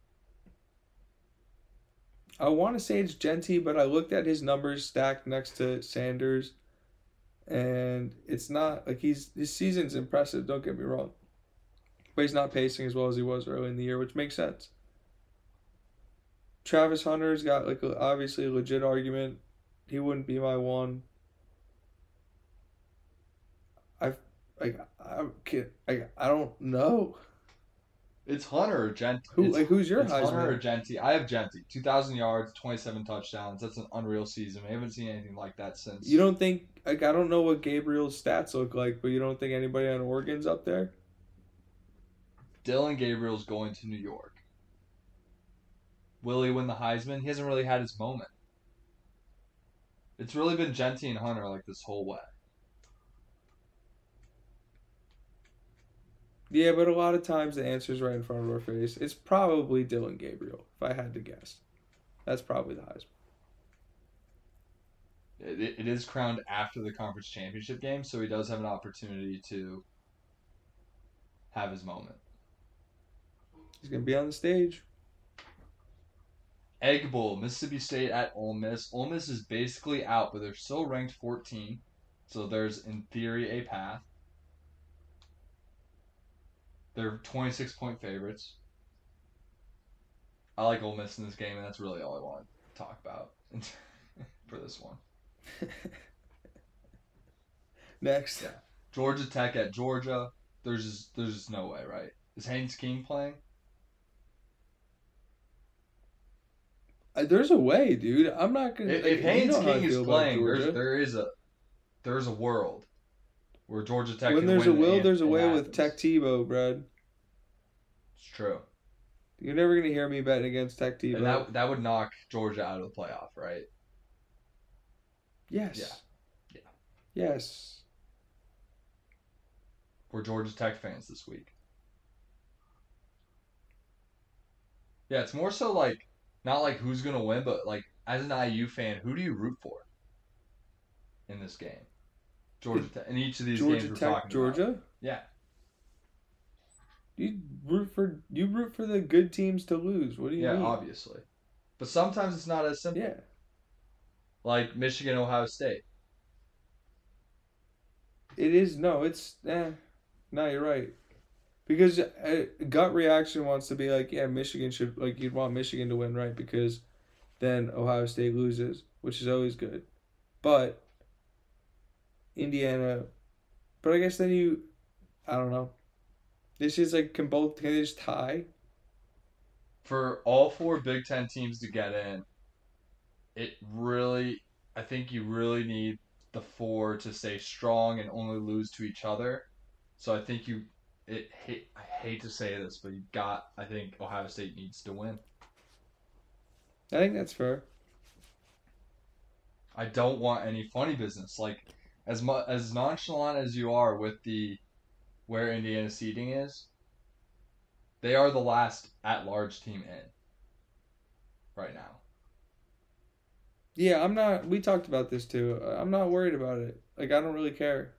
I want to say it's Genty, but I looked at his numbers stacked next to Sanders, and it's not like his season's impressive. Don't get me wrong, but he's not pacing as well as he was early in the year, which makes sense. Travis Hunter's got obviously a legit argument. He wouldn't be my one. I don't know. It's Hunter or Genty. Who's your It's Heisman? Hunter or Genty. I have Genty. 2,000 yards, 27 touchdowns. That's an unreal season. We haven't seen anything like that since. You don't think, I don't know what Gabriel's stats look like, but you don't think anybody on Oregon's up there? Dylan Gabriel's going to New York. Will he win the Heisman? He hasn't really had his moment. It's really been Genty and Hunter like this whole way. Yeah, but a lot of times the answer's right in front of our face. It's probably Dylan Gabriel, if I had to guess. That's probably the Heisman. It is crowned after the conference championship game, so he does have an opportunity to have his moment. He's going to be on the stage. Egg Bowl, Mississippi State at Ole Miss. Ole Miss is basically out, but they're still ranked 14, so there's, in theory, a path. They're 26-point favorites. I like Ole Miss in this game, and that's really all I want to talk about for this one. Next. Yeah. Georgia Tech at Georgia. There's just no way, right? Is Haynes King playing? There's a way, dude. I'm not gonna. If Haynes King is playing, there's a world where Georgia Tech. When can there's win a will, there's a in way Athens. with Tech Tebow, Brad. It's true, You're never gonna hear me betting against Tech Tebow. and that would knock Georgia out of the playoff, right? Yes. Yeah. Yes. We're Georgia Tech fans this week. Yeah, it's more so like not like who's gonna win, but like as an IU fan, who do you root for in this game? Georgia Tech. In each of these Georgia games we're Tech, talking Georgia. about. Yeah. You root for the good teams to lose. What do you mean? Yeah, obviously. But sometimes it's not as simple. Yeah. Like Michigan, Ohio State. It is no. It's no. You're right. Because gut reaction wants to be like, yeah, Michigan should, like, you'd want Michigan to win, right? Because then Ohio State loses, which is always good. But Indiana, but I guess then I don't know. This is like, can they just tie? For all four Big Ten teams to get in, I think you really need the four to stay strong and only lose to each other. So I think I hate to say this, but I think Ohio State needs to win. I think that's fair. I don't want any funny business. Like, as nonchalant as you are with where Indiana seeding is, they are the last at-large team in right now. Yeah, we talked about this too. I'm not worried about it. Like, I don't really care.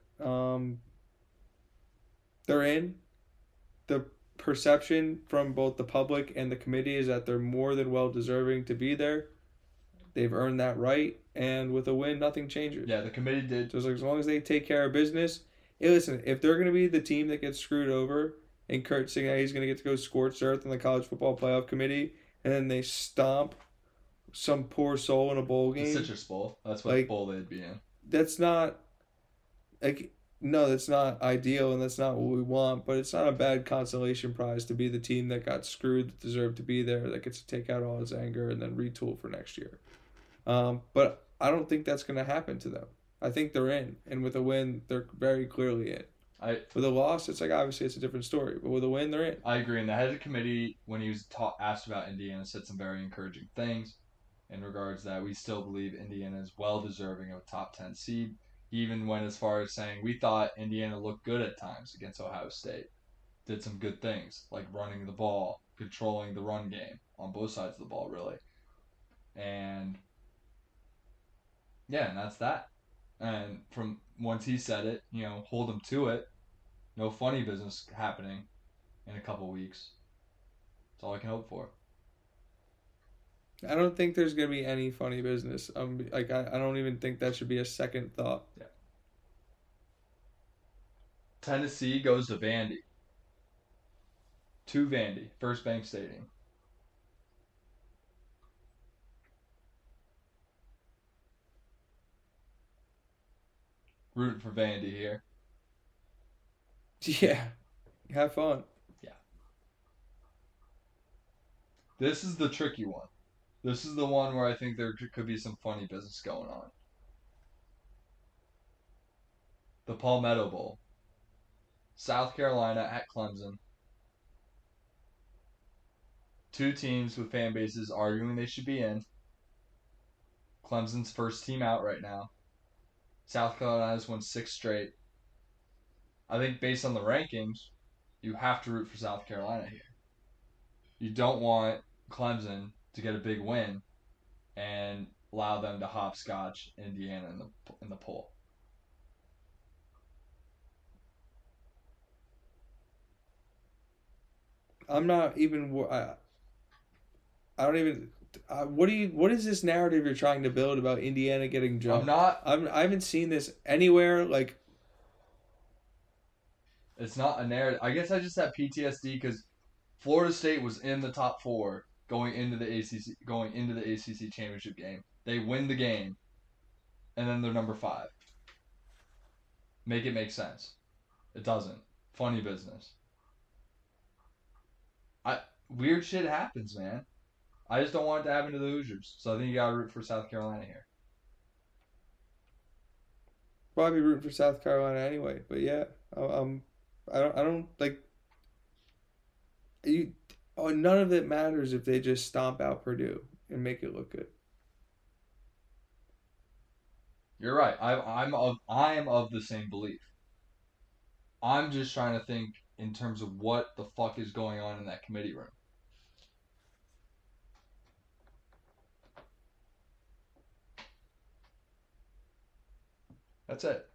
They're in. The perception from both the public and the committee is that they're more than well deserving to be there. They've earned that right, and with a win, nothing changes. Yeah, the committee did. So it's like, as long as they take care of business. Hey, listen, if they're going to be the team that gets screwed over, and Kurt saying that he's going to get to go scorched earth in the college football playoff committee, and then they stomp some poor soul in a bowl game. The Citrus Bowl. That's what bowl they'd be in. That's not, like, no, that's not ideal, and that's not what we want, but it's not a bad consolation prize to be the team that got screwed, that deserved to be there, that gets to take out all his anger and then retool for next year. But I don't think that's going to happen to them. I think they're in, and with a win, they're very clearly in. With a loss, it's like, obviously it's a different story, but with a win, they're in. I agree, and the head of the committee, when he was asked about Indiana, said some very encouraging things in regards that we still believe Indiana is well deserving of a top 10 seed. He even went as far as saying, we thought Indiana looked good at times against Ohio State. Did some good things, like running the ball, controlling the run game on both sides of the ball, really. And yeah, and that's that. And from once he said it, hold him to it. No funny business happening in a couple weeks. That's all I can hope for. I don't think there's going to be any funny business. I don't even think that should be a second thought. Yeah. Tennessee goes to Vandy. To Vandy, First Bank Stadium. Rooting for Vandy here. Yeah. Have fun. Yeah. This is the tricky one. This is the one where I think there could be some funny business going on. The Palmetto Bowl. South Carolina at Clemson. Two teams with fan bases arguing they should be in. Clemson's first team out right now. South Carolina's won 6 straight. I think based on the rankings, you have to root for South Carolina here. You don't want Clemson to get a big win and allow them to hopscotch Indiana in the poll. I'm not even. I don't even. What is this narrative you're trying to build about Indiana getting jumped? I haven't seen this anywhere. Like, it's not a narrative. I guess I just have PTSD because Florida State was in the top 4 going into the ACC championship game. They win the game, and then they're number 5. Make it make sense. It doesn't. Funny business. Weird shit happens, man. I just don't want it to happen to the Hoosiers. So I think you gotta root for South Carolina here. Probably rooting for South Carolina anyway. But yeah, I don't like. None of it matters if they just stomp out Purdue and make it look good. You're right. I am of the same belief. I'm just trying to think in terms of what the fuck is going on in that committee room. That's it.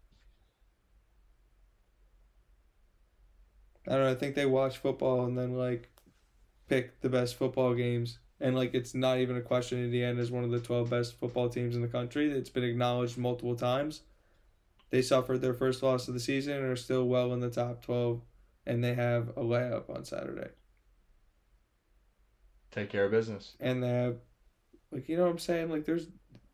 I don't know. I think they watch football and then like pick the best football games. And like it's not even a question. Indiana is one of the 12 best football teams in the country. It's been acknowledged multiple times. They suffered their first loss of the season and are still well in the top 12. And they have a layup on Saturday. Take care of business. And they have, like, you know what I'm saying? Like, there's.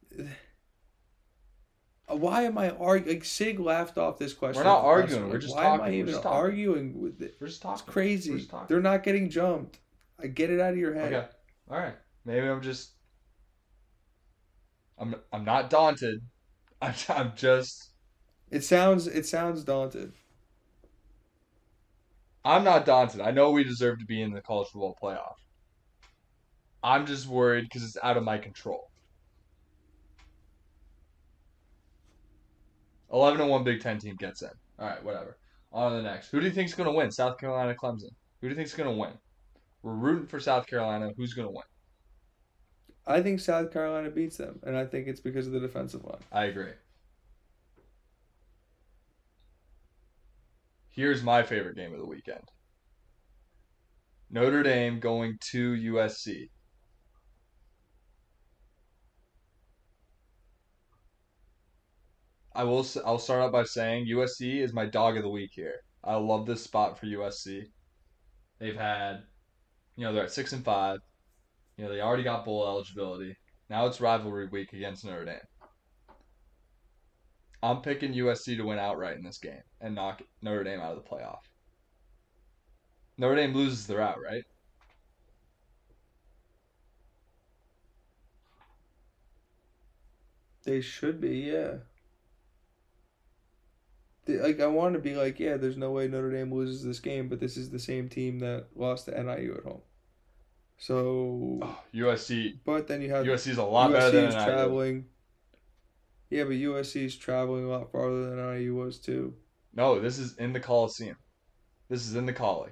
Why am I arguing? Like, Sig laughed off this question. We're not arguing. We're just talking. Why am I even arguing with it? We're just talking. It's crazy. They're not getting jumped. I get it out of your head. Okay. All right. Maybe I'm just. I'm not daunted. I'm just. It sounds daunted. I'm not daunted. I know we deserve to be in the college football playoff. I'm just worried because it's out of my control. 11-1 Big Ten team gets in. All right, whatever. On to the next. Who do you think's going to win? South Carolina, Clemson. Who do you think's going to win? We're rooting for South Carolina. Who's going to win? I think South Carolina beats them, and I think it's because of the defensive line. I agree. Here's my favorite game of the weekend. Notre Dame going to USC. I'll start out by saying USC is my dog of the week here. I love this spot for USC. They've had, they're at 6-5. They already got bowl eligibility. Now it's rivalry week against Notre Dame. I'm picking USC to win outright in this game and knock Notre Dame out of the playoff. Notre Dame loses, they're out, right? They should be, yeah. I want to be like, yeah, there's no way Notre Dame loses this game, but this is the same team that lost to NIU at home. So USC. But then you have USC's a lot better than NIU. Traveling. Yeah, but USC's traveling a lot farther than NIU was too. No, this is in the Coliseum. This is in the Collie.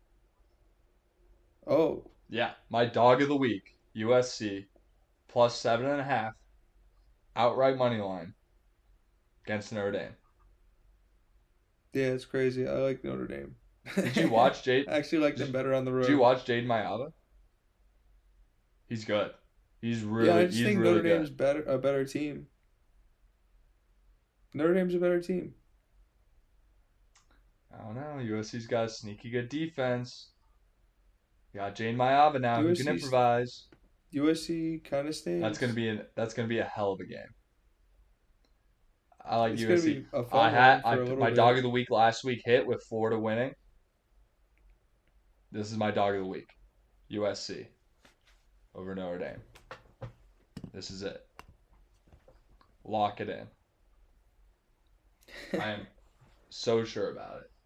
Oh. Yeah, my dog of the week, USC, plus 7.5, outright money line against Notre Dame. Yeah, it's crazy. I like Notre Dame. Did you watch Jade? I actually like them better on the road. Did you watch Jade Mayava? He's good. He's really good. Yeah, I just think Notre Dame's a better team. Notre Dame's a better team. I don't know. USC's got a sneaky good defense. You got Jade Mayava now who can improvise. USC kind of stinks. That's gonna be a hell of a game. I like it's USC. My dog of the week last week hit with Florida winning. This is my dog of the week. USC over Notre Dame. This is it. Lock it in. I am so sure about it.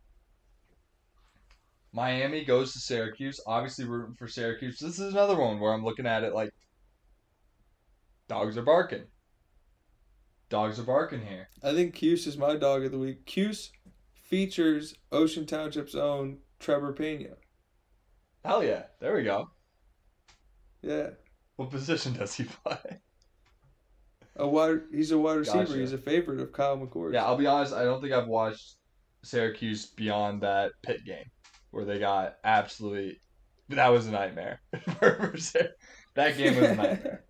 Miami goes to Syracuse. Obviously rooting for Syracuse. This is another one where I'm looking at it like Dogs are barking. Dogs are barking here. I think Cuse is my dog of the week. Cuse features Ocean Township's own Trevor Pena. Hell yeah. There we go. Yeah. What position does he play? He's a wide receiver. Gotcha. He's a favorite of Kyle McCord. Yeah, I'll be honest. I don't think I've watched Syracuse beyond that Pitt game where they got absolutely. That was a nightmare. That game was a nightmare.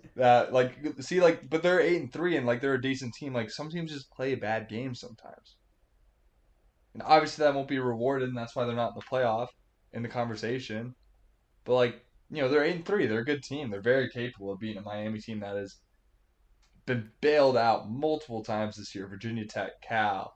But they're 8-3 and like they're a decent team. Like some teams just play bad games sometimes, and obviously that won't be rewarded, and that's why they're not in the playoff in the conversation. But like they're 8-3. They're a good team. They're very capable of beating a Miami team that has been bailed out multiple times this year. Virginia Tech, Cal.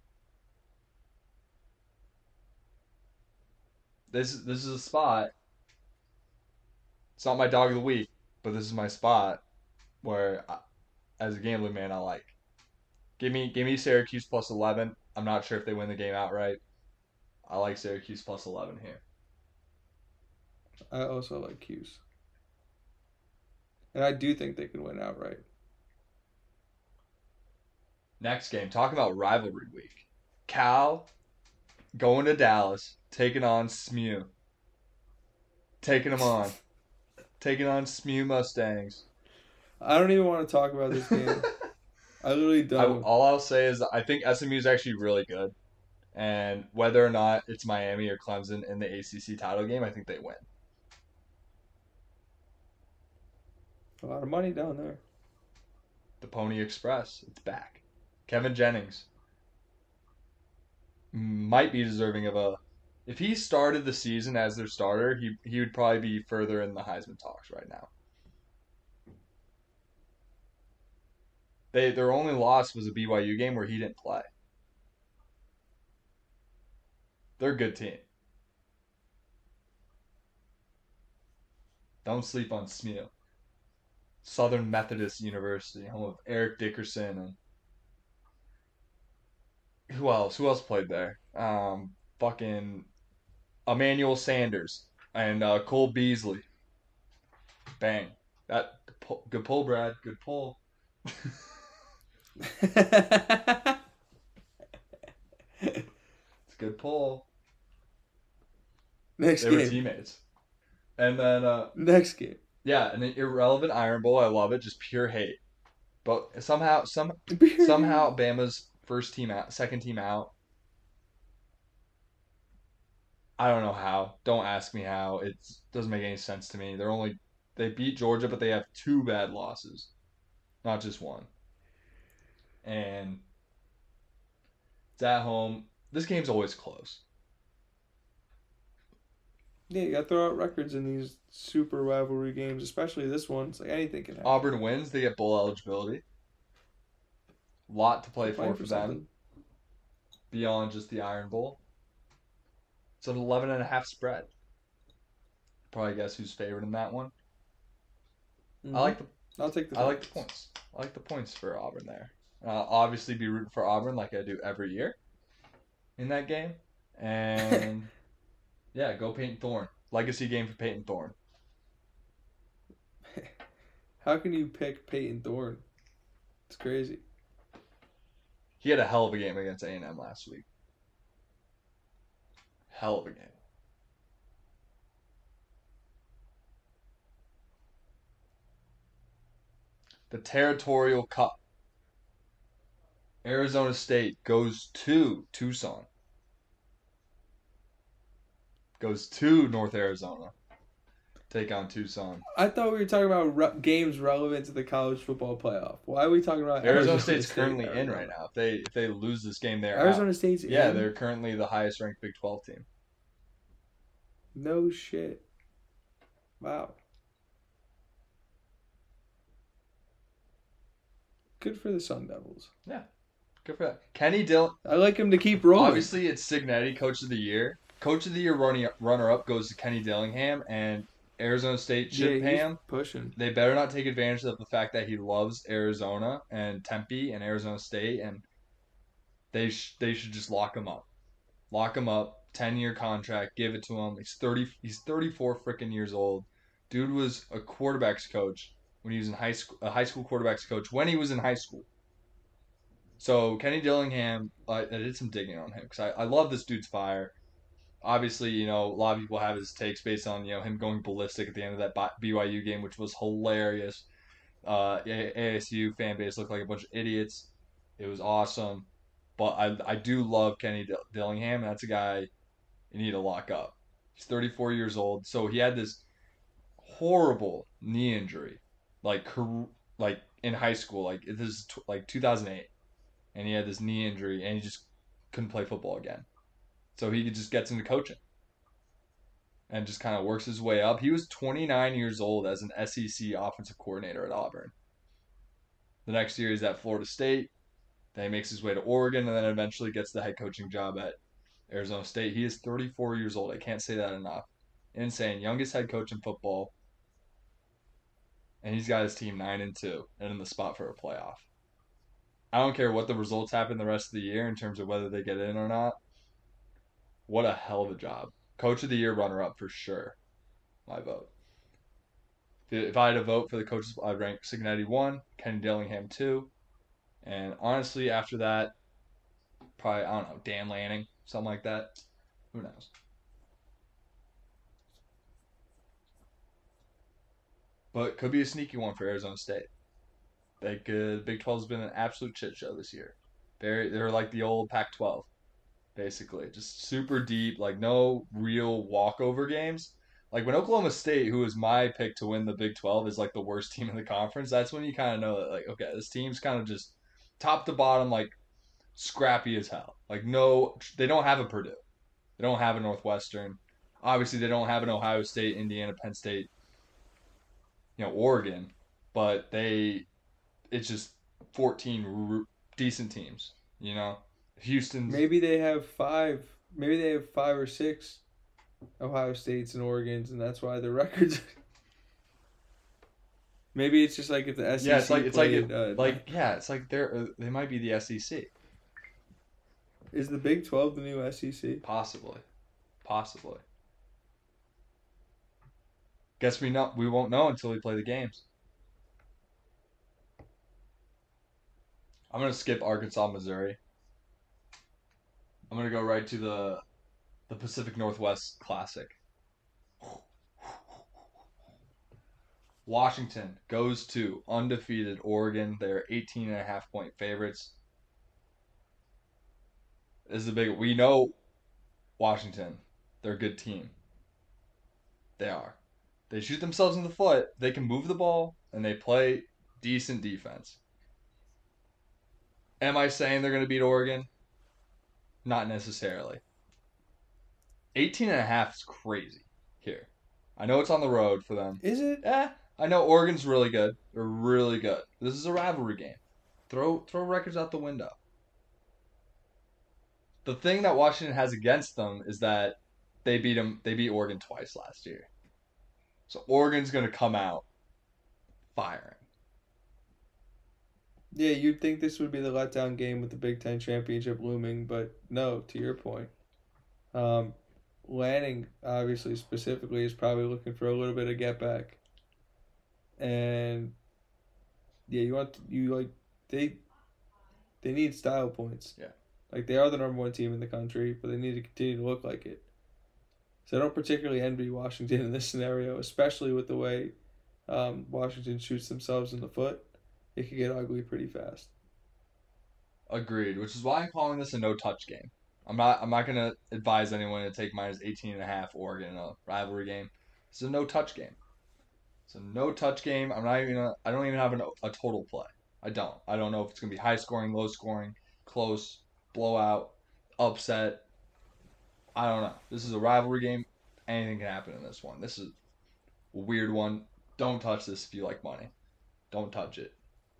This is a spot. It's not my dog of the week, but this is my spot where, as a gambling man, I like. Give me Syracuse plus 11. I'm not sure if they win the game outright. I like Syracuse plus 11 here. I also like Cuse. And I do think they can win outright. Next game, talking about rivalry week. Cal going to Dallas, taking on SMU. Taking them on. Taking on SMU Mustangs. I don't even want to talk about this game. I literally don't. All I'll say is I think SMU is actually really good. And whether or not it's Miami or Clemson in the ACC title game, I think they win. A lot of money down there. The Pony Express, it's back. Kevin Jennings might be deserving of a. If he started the season as their starter, he would probably be further in the Heisman talks right now. Their only loss was a BYU game where he didn't play. They're a good team. Don't sleep on SMU. Southern Methodist University, home of Eric Dickerson and who else? Who else played there? Fucking Emmanuel Sanders and Cole Beasley. Bang! Good pull, Brad. Good pull. It's a good pull. Next They game. were teammates. And then Next game. yeah, an irrelevant Iron Bowl. I love it. Just pure hate. But somehow Bama's second team out. I don't know how. Don't ask me how. It doesn't make any sense to me. They beat Georgia, but they have 2 bad losses, not just one. And it's at home. This game's always close. Yeah, you got to throw out records in these super rivalry games, especially this one. It's like anything can happen. Auburn wins. They get bowl eligibility. Lot to play Playing for them. something. Beyond just the Iron Bowl. It's an 11.5 spread. Probably guess who's favored in that one. Mm-hmm. I I'll take the points. I like the points for Auburn there. I'll obviously be rooting for Auburn like I do every year in that game. And yeah, go Peyton Thorne. Legacy game for Peyton Thorne. How can you pick Peyton Thorne? It's crazy. He had a hell of a game against A&M last week. Hell of a game. The Territorial Cup. Arizona State goes to Tucson. Goes to North Arizona. Take on Tucson. I thought we were talking about games relevant to the college football playoff. Why are we talking about Arizona State's State currently right in now? right now. If they lose this game, they're Arizona out. State's Yeah, in? they're currently the highest ranked Big 12 team. No shit. Wow. Good for the Sun Devils. Yeah, good for that. Kenny Dillon. I like him to keep rolling. Obviously, it's Signetti, Coach of the Year. Coach of the Year runner-up goes to Kenny Dillingham, and Arizona State should pay him. Pushing. They better not take advantage of the fact that he loves Arizona and Tempe and Arizona State, and they should just lock him up. Lock him up. 10-year contract. Give it to him. He's 34 freaking years old. Dude was a quarterback's coach when he was in high school, a high school quarterbacks coach when he was in high school. So Kenny Dillingham, I did some digging on him because I love this dude's fire. Obviously, a lot of people have his takes based on him going ballistic at the end of that BYU game, which was hilarious. ASU fan base looked like a bunch of idiots. It was awesome, but I do love Kenny Dillingham, and that's a guy you need to lock up. He's 34 years old, so he had this horrible knee injury, like like in high school, like this is like 2008, and he had this knee injury, and he just couldn't play football again. So he just gets into coaching and just kind of works his way up. He was 29 years old as an SEC offensive coordinator at Auburn. The next year he's at Florida State. Then he makes his way to Oregon and then eventually gets the head coaching job at Arizona State. He is 34 years old. I can't say that enough. Insane. Youngest head coach in football. And he's got his team 9-2 and in the spot for a playoff. I don't care what the results happen the rest of the year in terms of whether they get in or not. What a hell of a job. Coach of the year runner up for sure. My vote. If I had to vote for the coaches, I'd rank Cignetti 1, Kenny Dillingham 2. And honestly, after that, probably, I don't know, Dan Lanning, something like that. Who knows? But could be a sneaky one for Arizona State. Big 12 has been an absolute shit show this year. They're like the old Pac-12, basically. Just super deep, like no real walkover games. Like when Oklahoma State, who was my pick to win the Big 12, is like the worst team in the conference, that's when you kind of know that, like, okay, this team's kind of just top to bottom, like scrappy as hell. Like, no, they don't have a Purdue. They don't have a Northwestern. Obviously, they don't have an Ohio State, Indiana, Penn State, Oregon. But it's just 14 decent teams, Houston's. Maybe they have five. Maybe they have 5 or 6 Ohio States and Oregons, and that's why the records. Maybe it's just like if the SEC. Yeah, it's like they might be the SEC. Is the Big 12 the new SEC? Possibly. Guess we won't know until we play the games. I'm gonna skip Arkansas, Missouri. I'm gonna go right to the Pacific Northwest Classic. Washington goes to undefeated Oregon. They're 18.5-point favorites. This is a big. We know Washington. They're a good team. They are. They shoot themselves in the foot. They can move the ball and they play decent defense. Am I saying they're going to beat Oregon? Not necessarily. 18.5 is crazy here. I know it's on the road for them. Is it? I know Oregon's really good. They're really good. This is a rivalry game. Throw records out the window. The thing that Washington has against them is that they beat Oregon twice last year. So Oregon's going to come out firing. Yeah, you'd think this would be the letdown game with the Big Ten championship looming, but no, to your point. Lanning, obviously, specifically, is probably looking for a little bit of get back. And yeah, they need style points. Yeah. Like, they are the number 1 team in the country, but they need to continue to look like it. So I don't particularly envy Washington in this scenario, especially with the way Washington shoots themselves in the foot. It could get ugly pretty fast. Agreed, which is why I'm calling this a no-touch game. I'm not going to advise anyone to take minus 18.5 Oregon in a rivalry game. It's a no-touch game. It's a no-touch game. I don't even have a total play. I don't know if it's going to be high scoring, low scoring, close, blowout, upset. I don't know. This is a rivalry game. Anything can happen in this one. This is a weird one. Don't touch this if you like money. Don't touch it.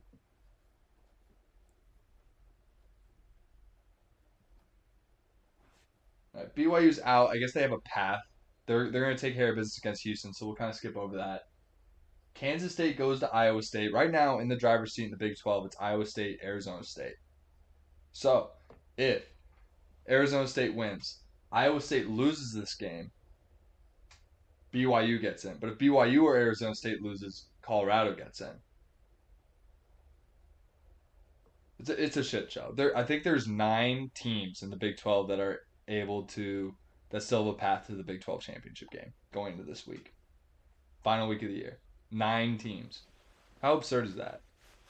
All right, BYU's out. I guess they have a path. They're going to take care of business against Houston, so we'll kind of skip over that. Kansas State goes to Iowa State. Right now, in the driver's seat in the Big 12, it's Iowa State, Arizona State. So, if Arizona State wins, Iowa State loses this game, BYU gets in. But if BYU or Arizona State loses, Colorado gets in. It's a shit show. I think there's 9 teams in the Big 12 that are able to that still have a path to the Big 12 championship game going into this week, final week of the year. 9 teams. How absurd is that?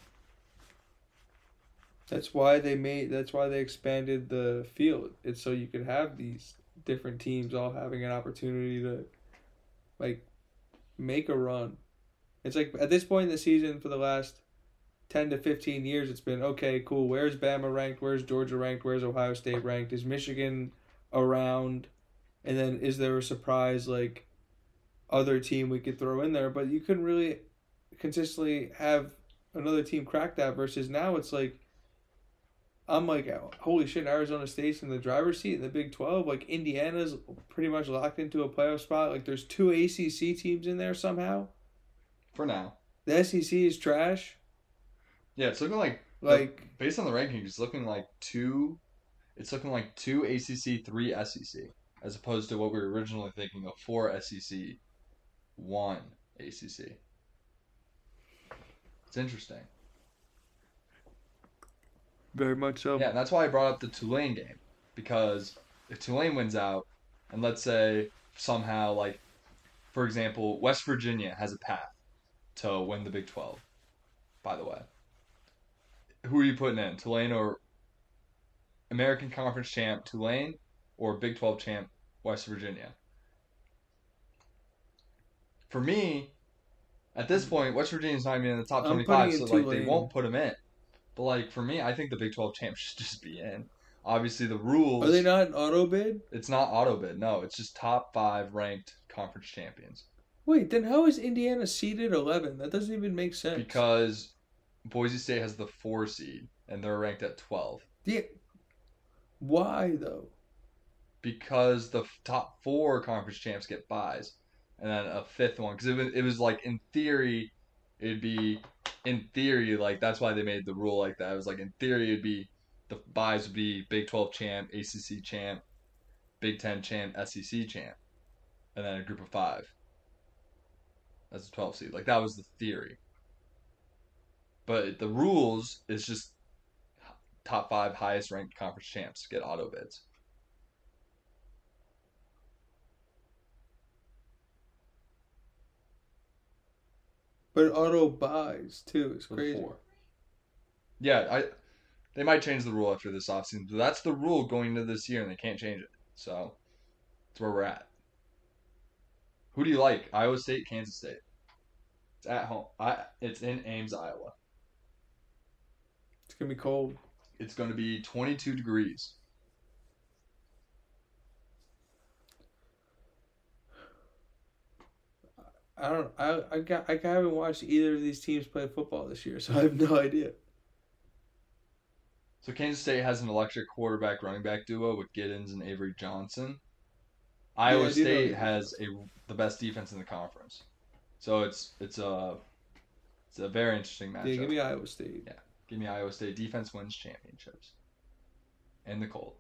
That's why they expanded the field. It's so you could have these different teams all having an opportunity to like make a run. It's like at this point in the season for the last 10 to 15 years it's been okay, cool. Where's Bama ranked? Where's Georgia ranked? Where's Ohio State ranked? Is Michigan around? And then is there a surprise like other team we could throw in there? But you couldn't really consistently have another team crack that versus now it's like I'm like, holy shit, Arizona State's in the driver's seat in the Big 12. Like, Indiana's pretty much locked into a playoff spot. Like, there's 2 ACC teams in there somehow. For now. The SEC is trash. Yeah, it's looking based on the rankings, it's looking like 2 ACC, 3 SEC, as opposed to what we were originally thinking of 4 SEC, 1 ACC. It's interesting. Very much so. Yeah, and that's why I brought up the Tulane game. Because if Tulane wins out, and let's say somehow, like, for example, West Virginia has a path to win the Big 12, by the way. Who are you putting in? Tulane or American Conference champ Tulane or Big 12 champ West Virginia? For me, at this point, West Virginia's not even in the top 25, so like they won't put them in. But, like, for me, I think the Big 12 champ should just be in. Obviously, the rules... Are they not an auto bid? It's not auto bid, no. It's just top 5 ranked conference champions. Wait, then how is Indiana seeded 11? That doesn't even make sense. Because Boise State has the 4 seed, and they're ranked at 12. Yeah. Why, though? Because the top 4 conference champs get buys, and then a 5th one. Because it was like, in theory, it'd be... In theory, like, that's why they made the rule like that. It was like, in theory, it'd be, the buys would be Big 12 champ, ACC champ, Big 10 champ, SEC champ, and then a group of 5 as a 12 seed. Like, that was the theory. But the rules is just top 5 highest ranked conference champs get auto bids. But auto buys, too. It's crazy. 4. Yeah, they might change the rule after this offseason, but that's the rule going into this year, and they can't change it. So, that's where we're at. Who do you like? Iowa State, Kansas State. It's at home. It's in Ames, Iowa. It's going to be cold. It's going to be 22 degrees. I haven't watched either of these teams play football this year, so I have no idea. So Kansas State has an electric quarterback running back duo with Giddens and Avery Johnson. Iowa State has the best defense in the conference. So it's a very interesting matchup. Yeah, give me Iowa State. Yeah, give me Iowa State. Defense wins championships. And the cold.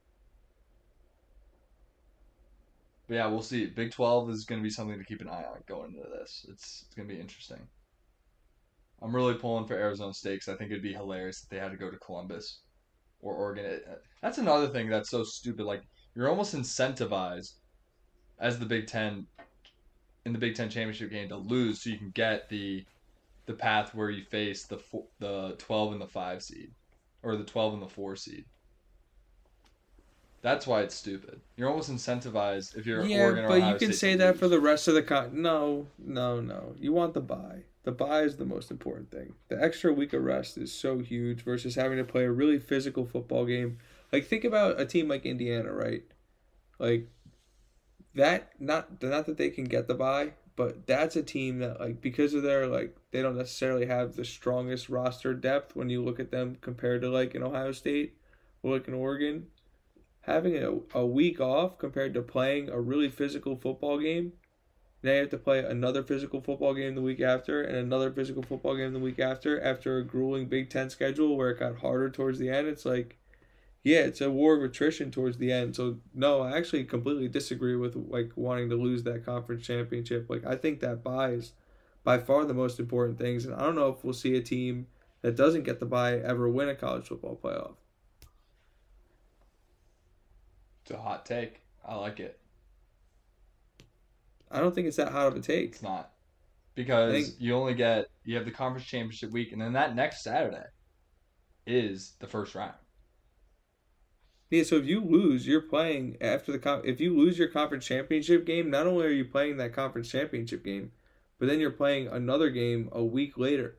But yeah, we'll see. Big 12 is going to be something to keep an eye on going into this. It's going to be interesting. I'm really pulling for Arizona State because I think it'd be hilarious if they had to go to Columbus or Oregon. That's another thing that's so stupid. Like, you're almost incentivized as the Big Ten in the Big Ten championship game to lose so you can get the path where you face the 12 and the 5 seed or the 12 and the 4 seed. That's why it's stupid. You're almost incentivized if you're Oregon or Ohio State. Yeah, but you can say that for the rest of the No. You want the bye. The bye is the most important thing. The extra week of rest is so huge versus having to play a really physical football game. Like, think about a team like Indiana, right? Like, that, not that they can get the bye, but that's a team that, like, because of their, like, they don't necessarily have the strongest roster depth when you look at them compared to, like, an Ohio State or, like, an Oregon. Having a week off compared to playing a really physical football game, now you have to play another physical football game the week after and another physical football game the week after a grueling Big Ten schedule where it got harder towards the end. It's like, yeah, it's a war of attrition towards the end. So, no, I actually completely disagree with, like, wanting to lose that conference championship. Like, I think that bye is by far the most important things. And I don't know if we'll see a team that doesn't get the bye ever win a college football playoff. It's a hot take. I like it. I don't think it's that hot of a take. It's not. Because you have the conference championship week, and then that next Saturday is the first round. Yeah, so if you lose, you're playing after if you lose your conference championship game, not only are you playing that conference championship game, but then you're playing another game a week later.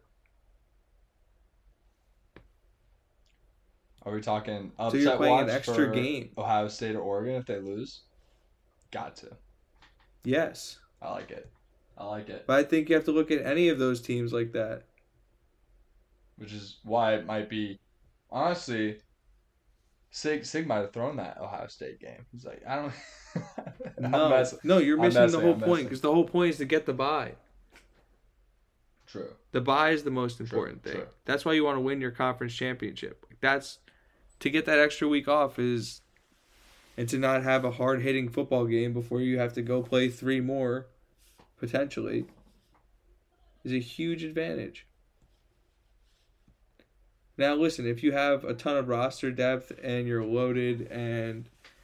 Are we talking upset so you're playing watch an extra for game. Ohio State or Oregon if they lose? Got to. Yes. I like it. But I think you have to look at any of those teams like that. Which is why it might be, honestly, Sig might have thrown that Ohio State game. He's like, I don't. No, you're missing the whole point because the whole point is to get the bye. True. The bye is the most important thing. True. That's why you want to win your conference championship. That's to get that extra week off and to not have a hard hitting football game before you have to go play 3 more, potentially, is a huge advantage. Now listen, if you have a ton of roster depth and you're loaded and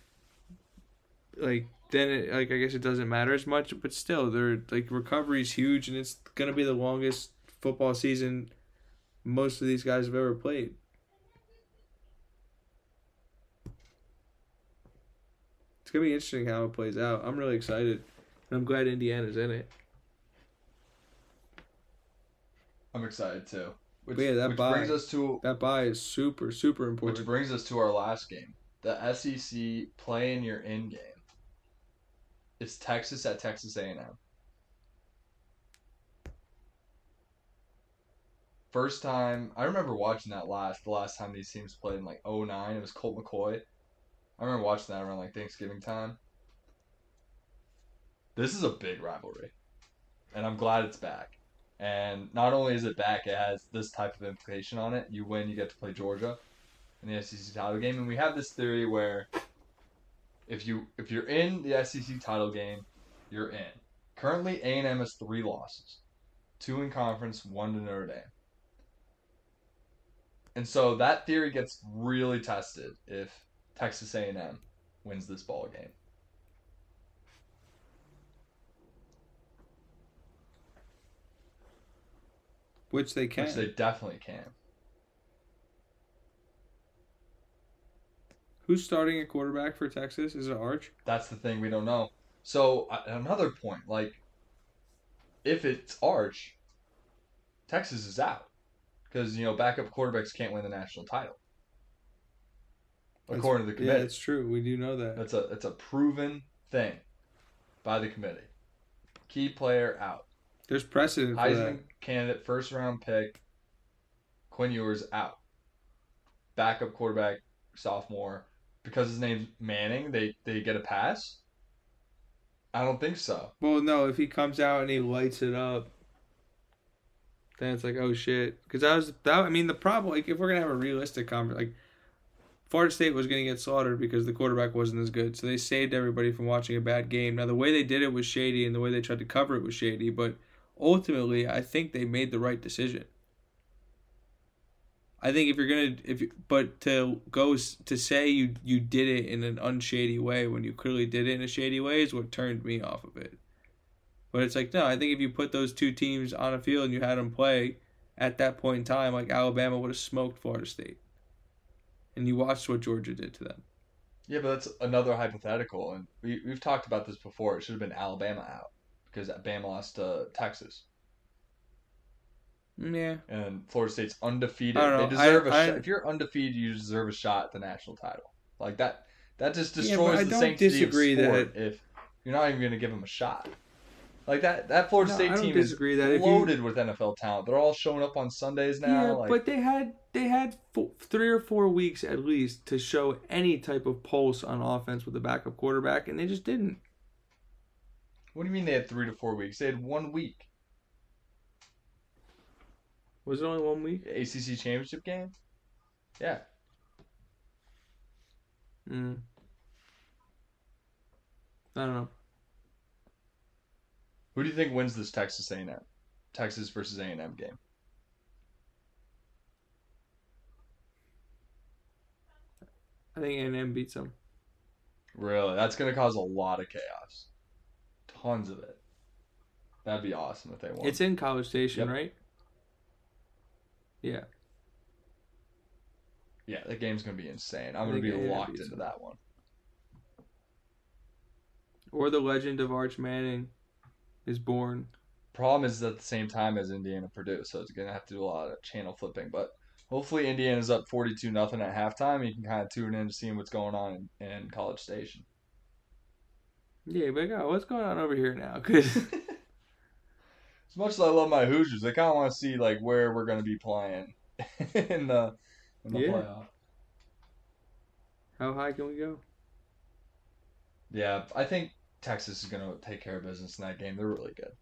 then I guess it doesn't matter as much, but still recovery's huge and it's gonna be the longest football season most of these guys have ever played. It's gonna be interesting how it plays out. I'm really excited. And I'm glad Indiana's in it. I'm excited too. Which bye brings us to that bye is super, super important. Which brings us to our last game. The SEC play in your in game. It's Texas at Texas A&M. First time I remember watching that the last time these teams played in like 2009. It was Colt McCoy. I remember watching that around like Thanksgiving time. This is a big rivalry. And I'm glad it's back. And not only is it back, it has this type of implication on it. You win, you get to play Georgia in the SEC title game. And we have this theory where if you're in the SEC title game, you're in. Currently, A&M has 3 losses. 2 in conference, 1 to Notre Dame. And so that theory gets really tested if Texas A&M wins this ball game. Which they can. Which they definitely can. Who's starting at quarterback for Texas? Is it Arch? That's the thing we don't know. So, another point, if it's Arch, Texas is out. Because, backup quarterbacks can't win the national title. According to the committee. Yeah, it's true. We do know that. That's a proven thing by the committee. Key player out. There's precedent for that. Heisman candidate, first round pick, Quinn Ewers out. Backup quarterback, sophomore. Because his name's Manning, they get a pass? I don't think so. Well, no, if he comes out and he lights it up, then it's like, oh shit. Because the problem, if we're gonna have a realistic conversation, Florida State was gonna get slaughtered because the quarterback wasn't as good, so they saved everybody from watching a bad game. Now the way they did it was shady, and the way they tried to cover it was shady, but ultimately, I think they made the right decision. I think to say you did it in an unshady way when you clearly did it in a shady way is what turned me off of it. But it's no, I think if you put those 2 teams on a field and you had them play at that point in time, Alabama would have smoked Florida State. And you watched what Georgia did to them. Yeah, but that's another hypothetical, and we've talked about this before. It should have been Alabama out because Bama lost to Texas. Yeah. And Florida State's undefeated. I don't know. They deserve a shot. If you're undefeated, you deserve a shot at the national title. That just destroys the sanctity of sport if you're not even going to give them a shot. That Florida State team is loaded with NFL talent. They're all showing up on Sundays now. Yeah, but they had 3 or 4 weeks at least to show any type of pulse on offense with a backup quarterback, and they just didn't. What do you mean they had 3 to 4 weeks? They had 1 week. Was it only 1 week? ACC championship game? Yeah. I don't know. Who do you think wins this Texas A&M? Texas versus A&M game? I think A&M beats them. Really? That's going to cause a lot of chaos. Tons of it. That'd be awesome if they won. It's in College Station, Yep. right? Yeah. Yeah, the game's going to be insane. I'm I going to think be A&M locked beats into them. that one. Or the legend of Arch Manning is born. Problem is at the same time as Indiana Purdue, so it's going to have to do a lot of channel flipping. But hopefully Indiana's up 42-0 at halftime. You can kind of tune in to see what's going on in College Station. Yeah, but God, what's going on over here now? Because As much as I love my Hoosiers, I kind of want to see like where we're going to be playing in the Yeah. playoff. how high can we go? Yeah, I think Texas is going to take care of business in that game. They're really good.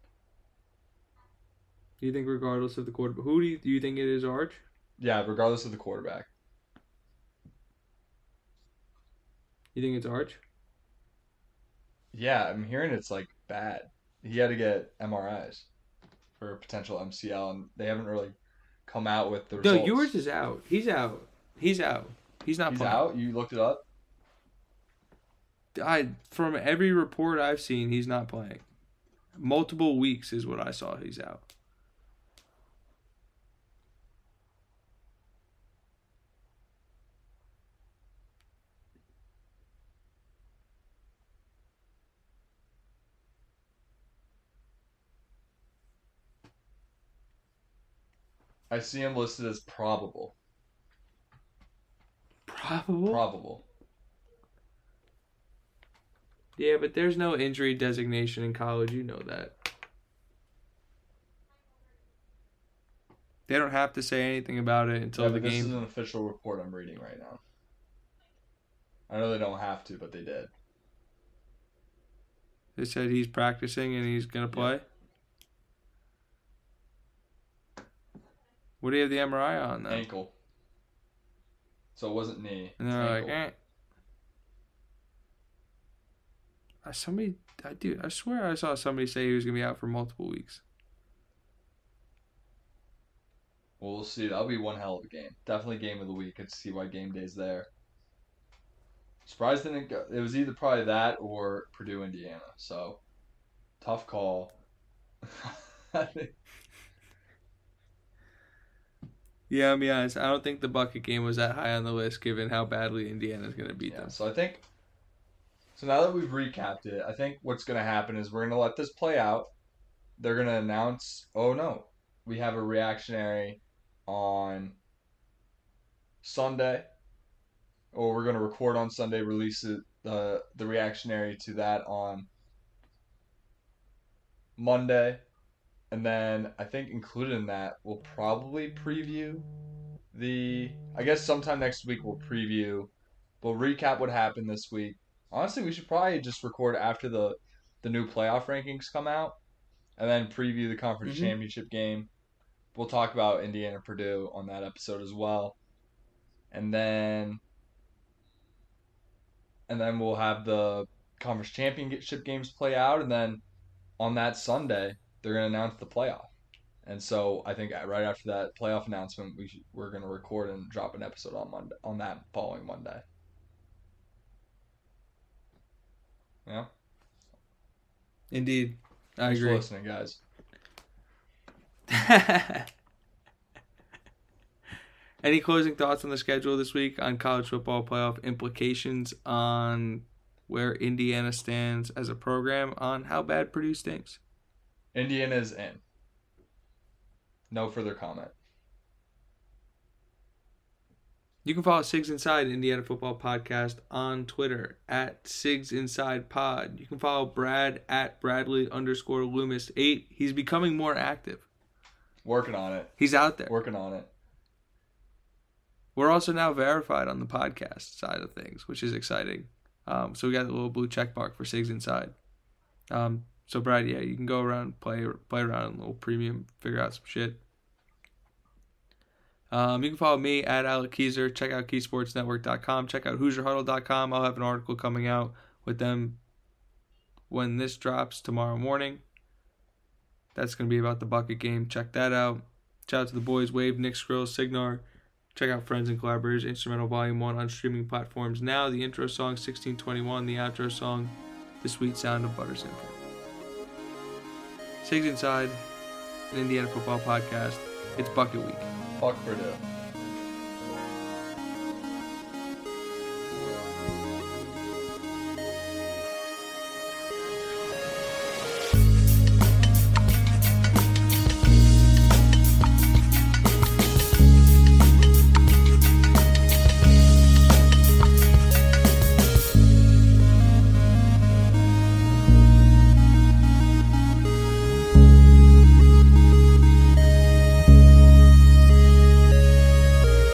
Do you think, regardless of the quarterback, who do you think it is, Arch? Yeah, regardless of the quarterback. You think it's Arch? Yeah, I'm hearing it's like bad. He had to get MRIs for a potential MCL, and they haven't really come out with the No, results. Ewers is out. He's out. He's out. He's not He's playing. out? You looked it up? From every report I've seen, he's not playing. Multiple weeks is what I saw. He's out. I see him listed as probable. Probable? Probable. Yeah, but there's no injury designation in college. You know that. They don't have to say anything about it until Yeah, the but this is game. an official report I'm reading right now. I know they don't have to, but they did. They said he's practicing and he's going to play. Yeah. What do you have the MRI on, though? Ankle. So it wasn't knee. And it's they're ankle. like, I swear I saw somebody say he was going to be out for multiple weeks. Well, we'll see. That'll be one hell of a game. Definitely game of the week. I'd see why game day's there. Surprised didn't go. It was either probably that or Purdue, Indiana. So, tough call. I think. Yeah, I'll be honest. I don't think the bucket game was that high on the list, given how badly Indiana's going to beat Yeah, them. so I think. So now that we've recapped it, I think what's going to happen is we're going to let this play out. They're going to announce, oh no, we have a reactionary on Sunday, or we're going to record on Sunday, release it, the reactionary to that on Monday, and then I think included in that we'll probably preview I guess sometime next week we'll recap what happened this week. Honestly, we should probably just record after the new playoff rankings come out, and then preview the conference championship game. We'll talk about Indiana Purdue on that episode as well. And then we'll have the conference championship games play out, and then on that Sunday they're going to announce the playoff. And so I think right after that playoff announcement, we're going to record and drop an episode on Monday, on that following Monday. Yeah. Indeed. I Thanks agree. for listening, guys. Any closing thoughts on the schedule this week, on college football playoff implications, on where Indiana stands as a program, on how bad Purdue stinks? Indiana's in. No further comment. You can follow Sigs Inside Indiana Football Podcast on Twitter at Sigs Inside Pod. You can follow Brad at Bradley_Loomis8. He's becoming more active. Working on it. He's out there. Working on it. We're also now verified on the podcast side of things, which is exciting. So we got a little blue check mark for Sigs Inside. So Brad, yeah, you can go around, play around in a little premium, figure out some shit. You can follow me at Alec Keyser. Check out keysportsnetwork.com. Check out HoosierHuddle.com. I'll have an article coming out with them when this drops tomorrow morning. That's going to be about the Bucket game. Check that out. Shout out to the boys, Wave, Nick Skrill, Signar. Check out Friends and Collaborators, Instrumental Volume 1 on streaming platforms now. The intro song, 1621. The outro song, The Sweet Sound of Butter Symphony. Sigs Inside, an Indiana football podcast. It's Bucket Week. Fuck Purdue.